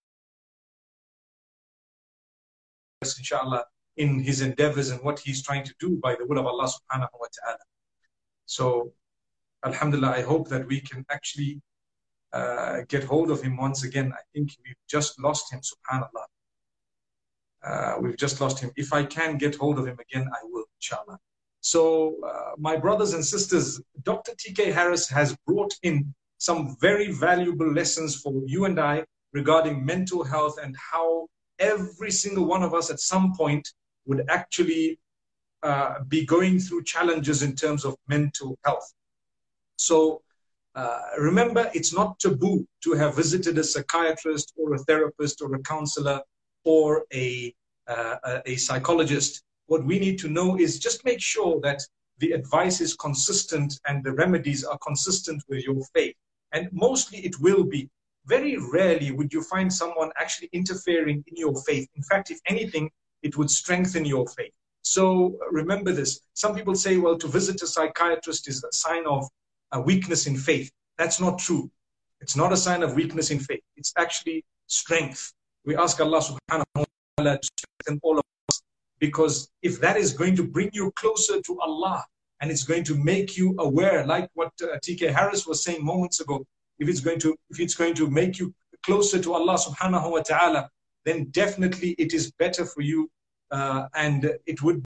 Speaker 2: inshallah, in his endeavors and what he's trying to do by the will of Allah subhanahu wa ta'ala. So, alhamdulillah, I hope that we can actually get hold of him once again. I think we've just lost him, subhanallah. We've just lost him. If I can get hold of him again, I will, inshallah. So, my brothers and sisters, Dr. T.K. Harris has brought in some very valuable lessons for you and I regarding mental health and how every single one of us at some point would actually be going through challenges in terms of mental health. So, remember, it's not taboo to have visited a psychiatrist or a therapist or a counselor or a psychologist. What we need to know is just make sure that the advice is consistent and the remedies are consistent with your faith. And mostly it will be. Very rarely would you find someone actually interfering in your faith. In fact, if anything, it would strengthen your faith. So remember this. Some people say, well, to visit a psychiatrist is a sign of a weakness in faith. That's not true. It's not a sign of weakness in faith. It's actually strength. We ask Allah subhanahu wa ta'ala to strengthen all of us, because if that is going to bring you closer to Allah and it's going to make you aware, like what T.K. Harris was saying moments ago, if it's going to make you closer to Allah subhanahu wa ta'ala, then definitely it is better for you, and it would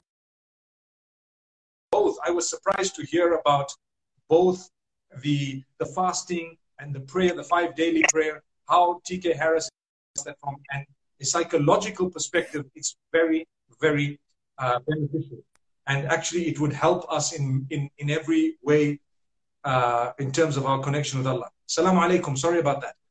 Speaker 2: both. I was surprised to hear about both the fasting and the prayer, the 5 daily prayer, how T.K. Harris is that from and a psychological perspective, it's very, very beneficial. And actually it would help us in every way in terms of our connection with Allah. Assalamu alaikum. Sorry about that.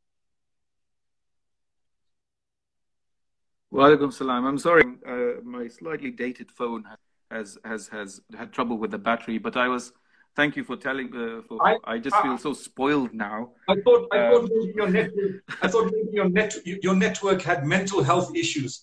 Speaker 3: Wa alaikum salam. I'm sorry, my slightly dated phone has had trouble with the battery, but thank you for telling. I just feel so spoiled now.
Speaker 2: I thought maybe your network. I thought maybe your network had mental health issues.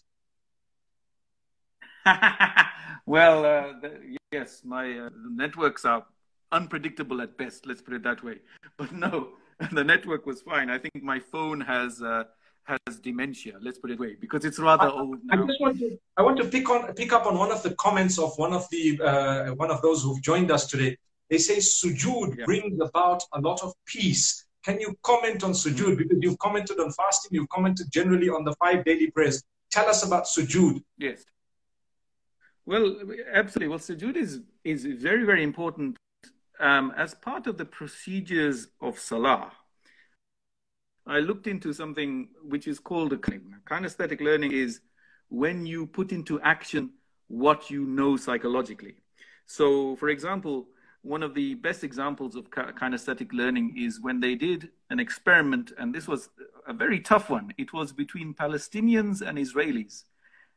Speaker 3: Well, yes, my networks are unpredictable at best. Let's put it that way. But no, the network was fine. I think my phone has dementia. Let's put it that way, because it's rather old now.
Speaker 2: I want to pick up on one of the comments of one of those who've joined us today. They say sujood brings about a lot of peace. Can you comment on sujood? Because you've commented on fasting, you've commented generally on the 5 daily prayers. Tell us about sujood.
Speaker 3: Yes. Well, absolutely. Well, sujood is very, very important as part of the procedures of salah. I looked into something which is called kinesthetic learning. Is when you put into action what you know psychologically. So, for example, one of the best examples of kinesthetic learning is when they did an experiment, and this was a very tough one. It was between Palestinians and Israelis.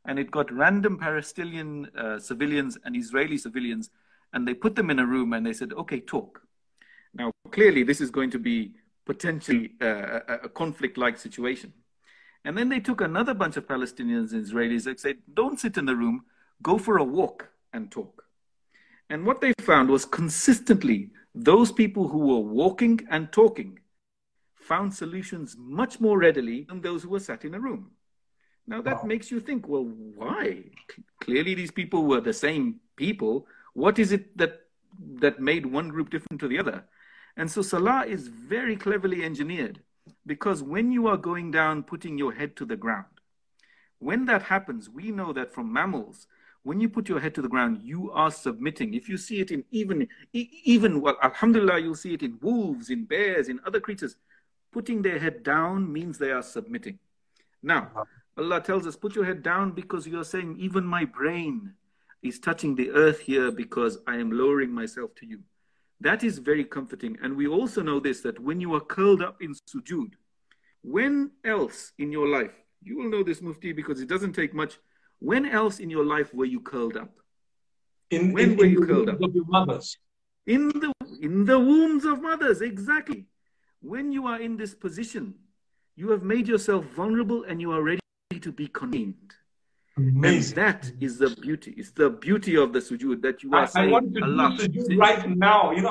Speaker 3: and it got random Palestinian civilians and Israeli civilians, and they put them in a room and they said, okay, talk. Now, clearly, this is going to be potentially a conflict-like situation. And then they took another bunch of Palestinians and Israelis and said, don't sit in the room, go for a walk and talk. And what they found was consistently, those people who were walking and talking found solutions much more readily than those who were sat in a room. Now that makes you think, well, why? Clearly these people were the same people. What is it that made one group different to the other? And so Salah is very cleverly engineered, because when you are going down, putting your head to the ground, when that happens, we know that from mammals, when you put your head to the ground, you are submitting. If you see it in even well, alhamdulillah, you'll see it in wolves, in bears, in other creatures. Putting their head down means they are submitting. Now, Allah tells us, put your head down, because you're saying, even my brain is touching the earth here because I am lowering myself to you. That is very comforting. And we also know this, that when you are curled up in sujood, when else in your life, you will know this, Mufti, because it doesn't take much, when else in your life were you curled up? When were you curled up?
Speaker 2: Your mothers.
Speaker 3: In the wombs of mothers, exactly. When you are in this position, you have made yourself vulnerable and you are ready to be contained.
Speaker 2: Amazing.
Speaker 3: And that is the beauty. It's the beauty of the sujood, that you are saying,
Speaker 2: I want to
Speaker 3: Allah,
Speaker 2: do sujood right now. You know,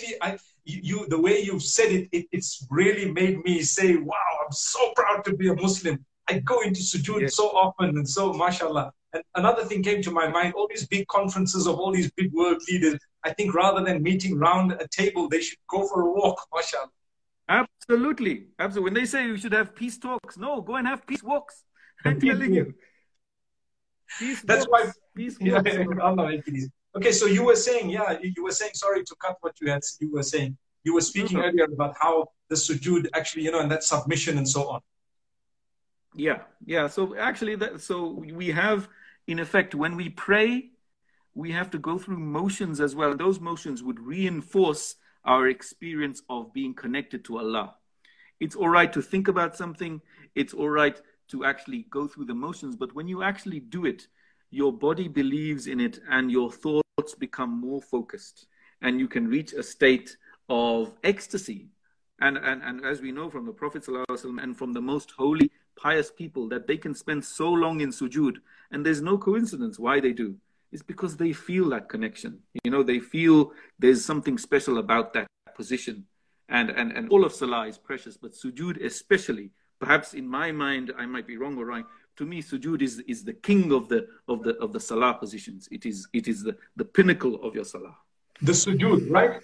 Speaker 2: the way you've said it's really made me say, wow, I'm so proud to be a Muslim. I go into sujood so often, and so, mashallah. And another thing came to my mind, all these big conferences of all these big world leaders, I think rather than meeting round a table, they should go for a walk, mashallah.
Speaker 3: Absolutely. Absolutely. When they say you should have peace talks, no, go and have peace walks. I'm telling you. Peace
Speaker 2: That's
Speaker 3: walks.
Speaker 2: why.
Speaker 3: Peace
Speaker 2: Yeah,
Speaker 3: walks.
Speaker 2: Allah make it easy. Okay, so you were saying, sorry to cut what you were saying. You were speaking earlier about how the sujood actually, and that submission and so on.
Speaker 3: Yeah. So actually, so we have, in effect, when we pray, we have to go through motions as well. Those motions would reinforce our experience of being connected to Allah. It's all right to think about something. It's all right to actually go through the motions. But when you actually do it, your body believes in it and your thoughts become more focused. And you can reach a state of ecstasy. And as we know from the Prophet ﷺ and from the most holy, pious people, that they can spend so long in sujood. And there's no coincidence why they do. It's because they feel that connection. They feel there's something special about that position. And all of salah is precious, but sujood especially. Perhaps in my mind, I might be wrong or right. To me, sujood is the king of the salah positions. It is the pinnacle of your salah.
Speaker 2: The sujood, right?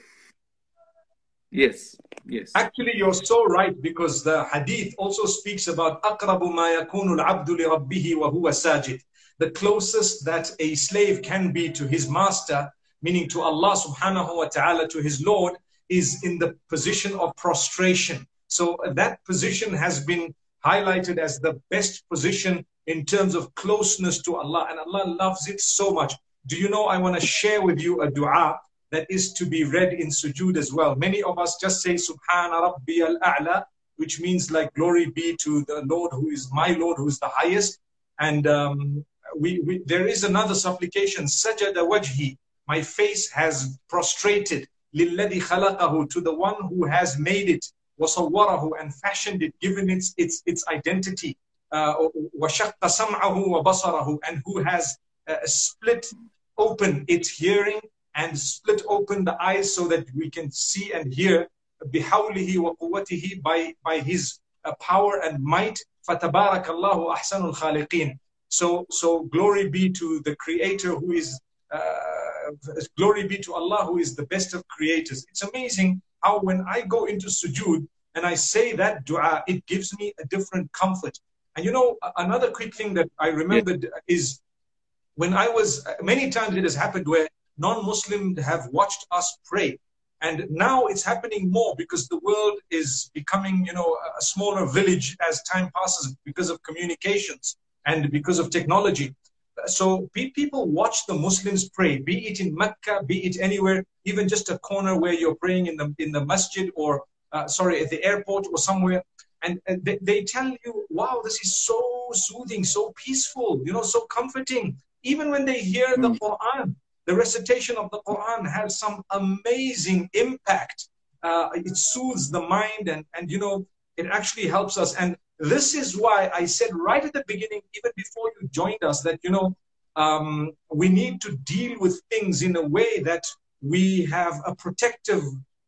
Speaker 3: Yes.
Speaker 2: Actually, you're so right, because the hadith also speaks about أَقْرَبُ مَا يَكُونُ الْعَبْدُ لِرَبِّهِ وَهُوَ سَاجِدٌ. The closest that a slave can be to his master, meaning to Allah subhanahu wa ta'ala, to his Lord, is in the position of prostration. So that position has been highlighted as the best position in terms of closeness to Allah, and Allah loves it so much. Do you know, I want to share with you a dua that is to be read in sujood as well. Many of us just say Subhana Rabbi al-A'la, which means like glory be to the Lord who is my Lord, who is the highest. And there is another supplication, Sajada wajhi, my face has prostrated, lilladhi khalaqahu, to the one who has made it, wasawwarahu, and fashioned it, given its identity, washaqqa sam'ahu wa basarahu, and who has split open its hearing and split open the eyes so that we can see and hear, bihawlihi wa quwwatihi, by his power and might. Fatabarakallahu ahsanul khaliqeen. So glory be to the Creator, who is glory be to Allah, who is the best of creators. It's amazing how when I go into sujood and I say that dua, it gives me a different comfort. And another quick thing that I remembered is when I was, many times it has happened where non-Muslims have watched us pray. And now it's happening more because the world is becoming, a smaller village as time passes because of communications and because of technology. So people watch the Muslims pray, be it in Mecca, be it anywhere, even just a corner where you're praying in the masjid or, at the airport or somewhere.
Speaker 4: and they tell you, wow, this is so soothing, so peaceful, so comforting. Even when they hear the Quran, the recitation of the Quran has some amazing impact. It soothes the mind, and it actually helps us. And this is why I said right at the beginning, even before you joined us, that we need to deal with things in a way that we have a protective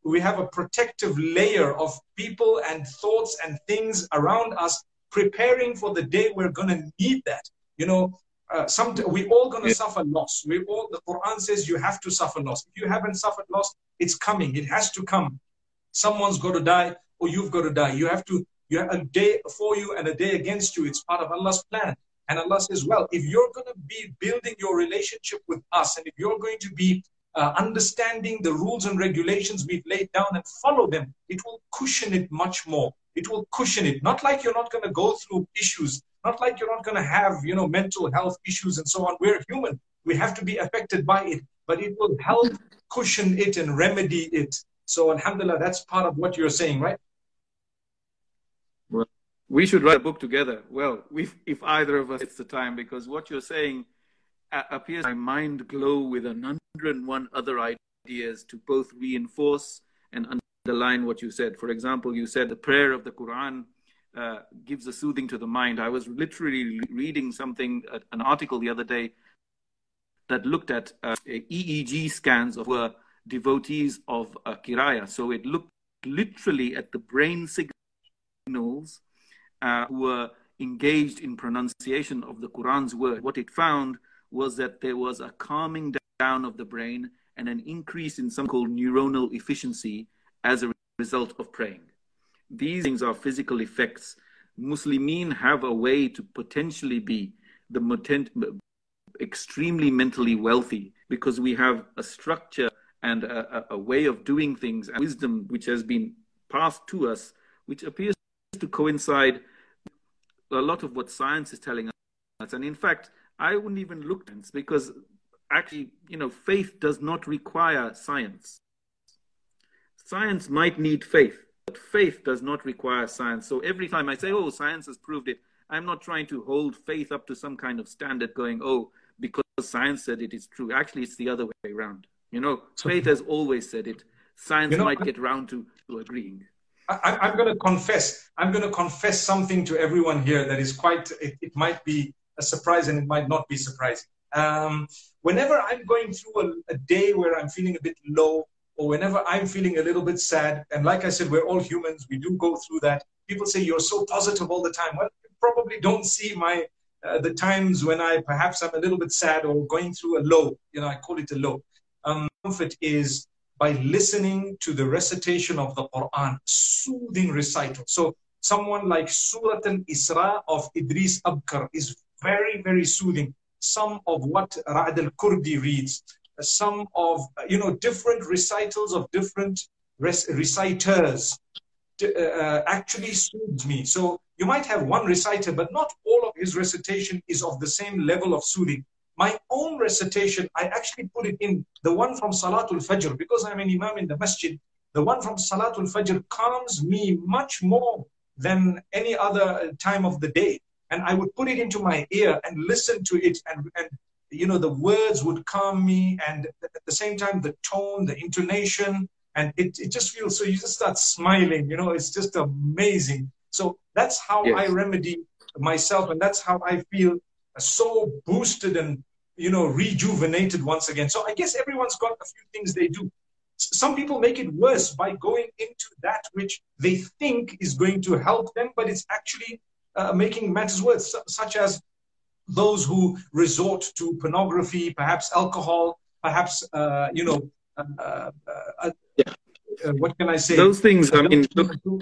Speaker 4: layer of people and thoughts and things around us, preparing for the day we're going to need that. We all going to suffer loss. The Quran says you have to suffer loss. If you haven't suffered loss, it's coming. It has to come. Someone's got to die, or you've got to die. You have a day for you and a day against you. It's part of Allah's plan. And Allah says, well, if you're going to be building your relationship with us, and if you're going to be understanding the rules and regulations we've laid down and follow them, it will cushion it much more. It will cushion it. Not like you're not going to go through issues, not like you're not going to have, mental health issues and so on. We're human. We have to be affected by it, but it will help cushion it and remedy it. So alhamdulillah, that's part of what you're saying, right?
Speaker 3: Well, we should write a book together. Well, if either of us gets the time, because what you're saying appears my mind glow with 101 other ideas to both reinforce and underline what you said. For example, you said the prayer of the Quran gives a soothing to the mind. I was literally reading an article the other day that looked at EEG scans of devotees of Qira'ah. So it looked literally at the brain signals who were engaged in pronunciation of the Quran's word. What it found was that there was a calming down of the brain and an increase in something called neuronal efficiency as a result of praying. These things are physical effects. Muslimin have a way to potentially be extremely mentally wealthy, because we have a structure and a way of doing things and wisdom which has been passed to us, which appears to coincide a lot of what science is telling us. And in fact, I wouldn't even look at it, because actually, faith does not require science. Science might need faith, but faith does not require science. So every time I say, oh, science has proved it, I'm not trying to hold faith up to some kind of standard going, oh, because science said it is true. Actually, it's the other way around. Faith has always said it. Science might get round to agreeing.
Speaker 4: I'm going to confess something to everyone here that is it might be a surprise and it might not be surprising. Whenever I'm going through a day where I'm feeling a bit low, or whenever I'm feeling a little bit sad, and like I said, we're all humans, we do go through that. People say, you're so positive all the time. Well, you probably don't see the times when perhaps I'm a little bit sad or going through a low. I call it a low. Comfort is by listening to the recitation of the Quran, soothing recital. So someone like Surah Al-Isra of Idris Abkar is very, very soothing. Some of what Ra'ad al-Kurdi reads, some of, different recitals of different reciters actually soothes me. So you might have one reciter, but not all of his recitation is of the same level of soothing. My own recitation, I actually put it in the one from Salatul Fajr, because I'm an imam in the masjid. The one from Salatul Fajr calms me much more than any other time of the day. And I would put it into my ear and listen to it, and the words would calm me, and at the same time the tone, the intonation, and it just feels, so you just start smiling, it's just amazing. So that's how I remedy myself, and that's how I feel so boosted and rejuvenated once again. So I guess everyone's got a few things they do. Some people make it worse by going into that which they think is going to help them, but it's actually making matters worse, such as those who resort to pornography, perhaps alcohol, perhaps, what can I say?
Speaker 3: Those things, I mean,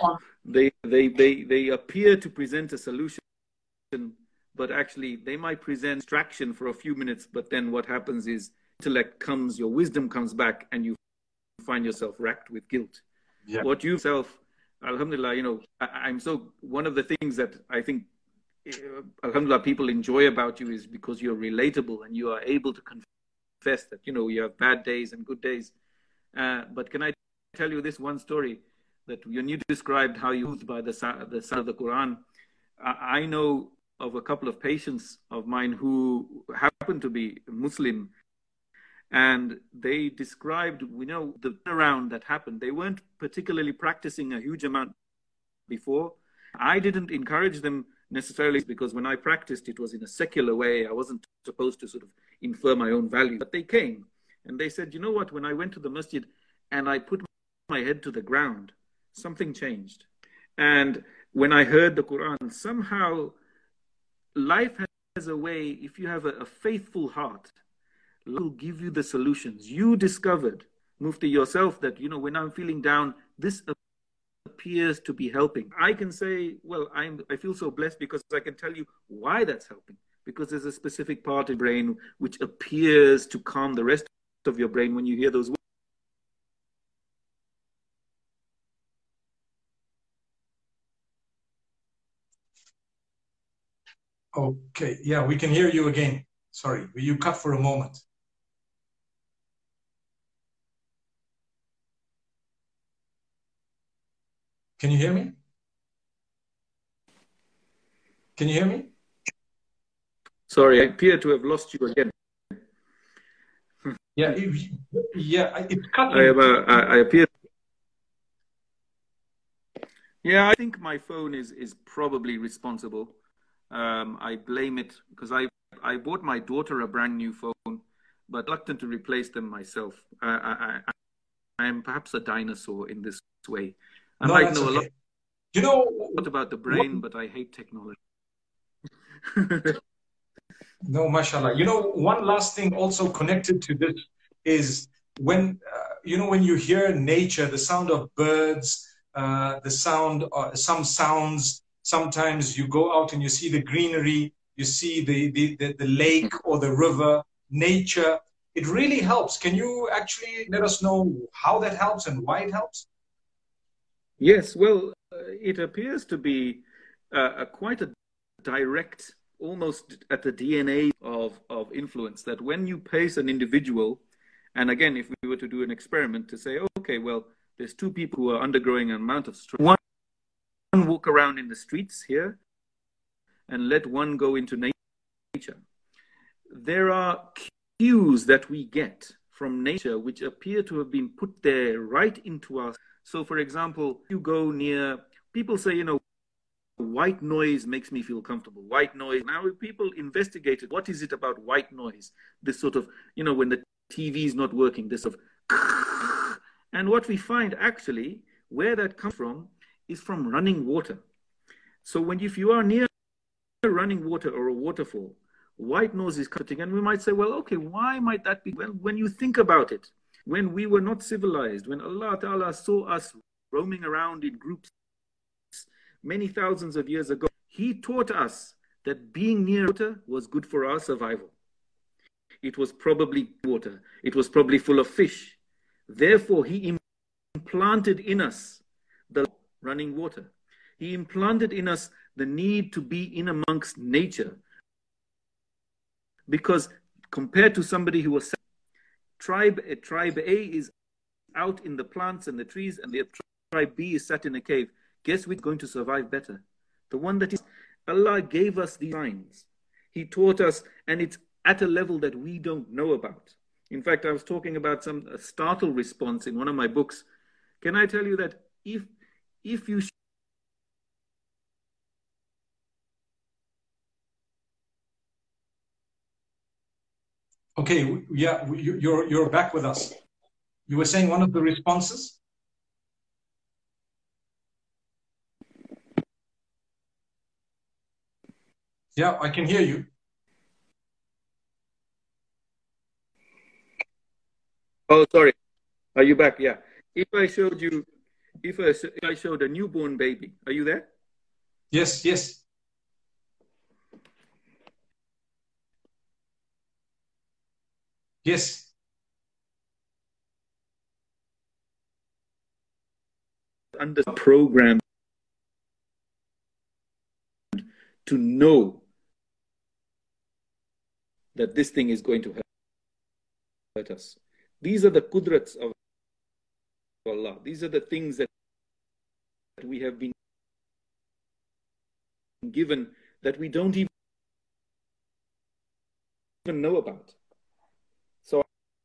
Speaker 3: they appear to present a solution, but actually they might present distraction for a few minutes, but then what happens is intellect comes, your wisdom comes back, and you find yourself racked with guilt.
Speaker 4: Yeah.
Speaker 3: What you self, alhamdulillah, I'm so, one of the things that I think, alhamdulillah, people enjoy about you is because you're relatable and you are able to confess that, you have bad days and good days. But can I tell you this one story? that when you described how you moved by the sound of the Quran, I know of a couple of patients of mine who happen to be Muslim, and they described, the turnaround that happened. They weren't particularly practicing a huge amount before. I didn't encourage them necessarily, because when I practiced, it was in a secular way. I wasn't supposed to sort of infer my own value. But they came and they said, you know what, when I went to the masjid and I put my head to the ground, something changed. And when I heard the Quran, somehow life has a way, if you have a faithful heart, Allah will give you the solutions. You discovered, Mufti, yourself, that, when I'm feeling down, this appears to be helping. I can say, well, I feel so blessed because I can tell you why that's helping. Because there's a specific part of the brain which appears to calm the rest of your brain when you hear those words.
Speaker 4: Okay, yeah, we can hear you again. Sorry, you cut for a moment. Can you hear me? Can you hear me?
Speaker 3: Sorry, I appear to have lost you again.
Speaker 4: Yeah, it's cutting.
Speaker 3: I appear. Yeah, I think my phone is probably responsible. I blame it because I bought my daughter a brand new phone, but reluctant to replace them myself. I am perhaps a dinosaur in this way. I might know a lot about the brain, but I hate technology.
Speaker 4: No, mashallah. One last thing also connected to this is when you hear nature, the sound of birds, the sound, some sounds. Sometimes you go out and you see the greenery, you see the lake or the river, nature. It really helps. Can you actually let us know how that helps and why it helps?
Speaker 3: Yes, well, it appears to be quite a direct, almost at the DNA of influence, that when you pace an individual, and again, if we were to do an experiment to say, okay, well, there's two people who are undergoing an amount of stress. One walk around in the streets here and let one go into nature. There are cues that we get from nature which appear to have been put there right into us. So, for example, you go near, people say, white noise makes me feel comfortable. White noise. Now, if people investigated, what is it about white noise? This sort of, when the TV is not working, this sort of, and what we find actually, where that comes from, is from running water. So if you are near running water or a waterfall, white noise is cutting, and we might say, well, okay, why might that be? Well, when you think about it, when we were not civilized, when Allah Ta'ala saw us roaming around in groups many thousands of years ago, He taught us that being near water was good for our survival. It was probably water. It was probably full of fish. Therefore, He implanted in us the running water. He implanted in us the need to be in amongst nature. Because compared to somebody who was tribe A is out in the plants and the trees, and the tribe B is sat in a cave, guess which is going to survive better? The one that is. Allah gave us these signs. He taught us, and it's at a level that we don't know about. In fact, I was talking about a startle response in one of my books. Can I tell you that if you
Speaker 4: Okay, yeah, you're back with us. You were saying one of the responses? Yeah, I can hear you.
Speaker 3: Oh, sorry. Are you back? Yeah. If I showed a newborn baby, are you there?
Speaker 4: Yes, yes. Yes.
Speaker 3: Under program to know that this thing is going to hurt us. These are the qudrats of Allah. These are the things that we have been given that we don't even know about. So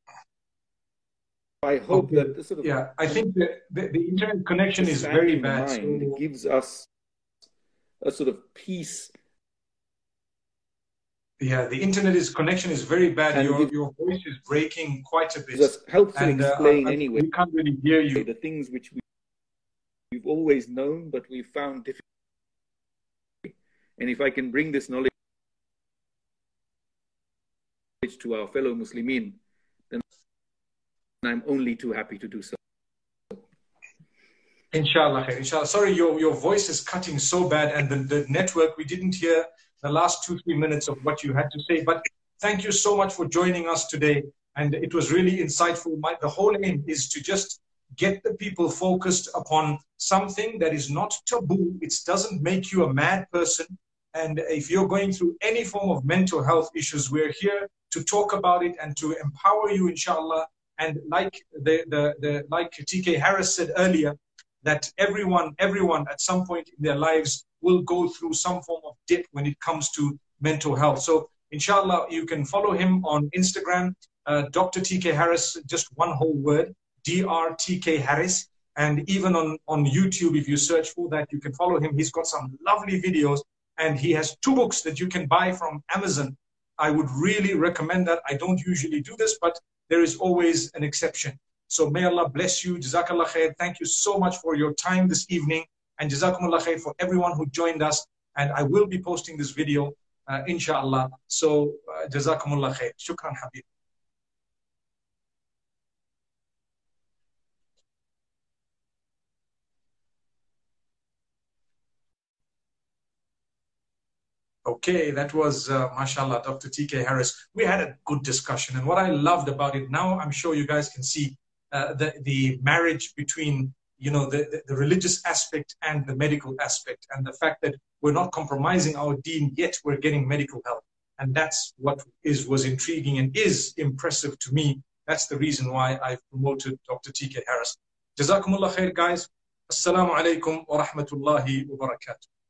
Speaker 3: I hope that the sort of
Speaker 4: I think the internet connection is very bad.
Speaker 3: It gives us a sort of peace.
Speaker 4: Yeah, the internet connection is very bad. Your voice is breaking quite a bit.
Speaker 3: Just helps to explain anyway.
Speaker 4: We can't really hear you.
Speaker 3: The things which we've always known, but we've found difficult. And if I can bring this knowledge to our fellow Muslimin, then I'm only too happy to do so.
Speaker 4: Inshallah, inshallah. Sorry, your voice is cutting so bad, and the network, we didn't hear the last 2-3 minutes of what you had to say. But thank you so much for joining us today. And it was really insightful. The whole aim is to just get the people focused upon something that is not taboo. It doesn't make you a mad person. And if you're going through any form of mental health issues, we're here to talk about it and to empower you, inshallah. And like like TK Harris said earlier, that everyone at some point in their lives will go through some form of dip when it comes to mental health. So inshallah, you can follow him on Instagram, Dr. TK Harris, just one whole word, DRTK Harris. And even on YouTube, if you search for that, you can follow him. He's got some lovely videos, and he has 2 books that you can buy from Amazon. I would really recommend that. I don't usually do this, but there is always an exception. So may Allah bless you. Jazakallah khair. Thank you so much for your time this evening. And Jazakumullah khair for everyone who joined us. And I will be posting this video, inshallah. So Jazakumullah khair. Shukran Habib. Okay, that was, mashallah, Dr. TK Harris. We had a good discussion. And what I loved about it, now I'm sure you guys can see the marriage between, the religious aspect and the medical aspect, and the fact that we're not compromising our deen, yet we're getting medical help. And that's what was intriguing and is impressive to me. That's the reason why I've promoted Dr. TK Harris. Jazakumullah khair, guys. Assalamu alaikum wa rahmatullahi wa barakatuh.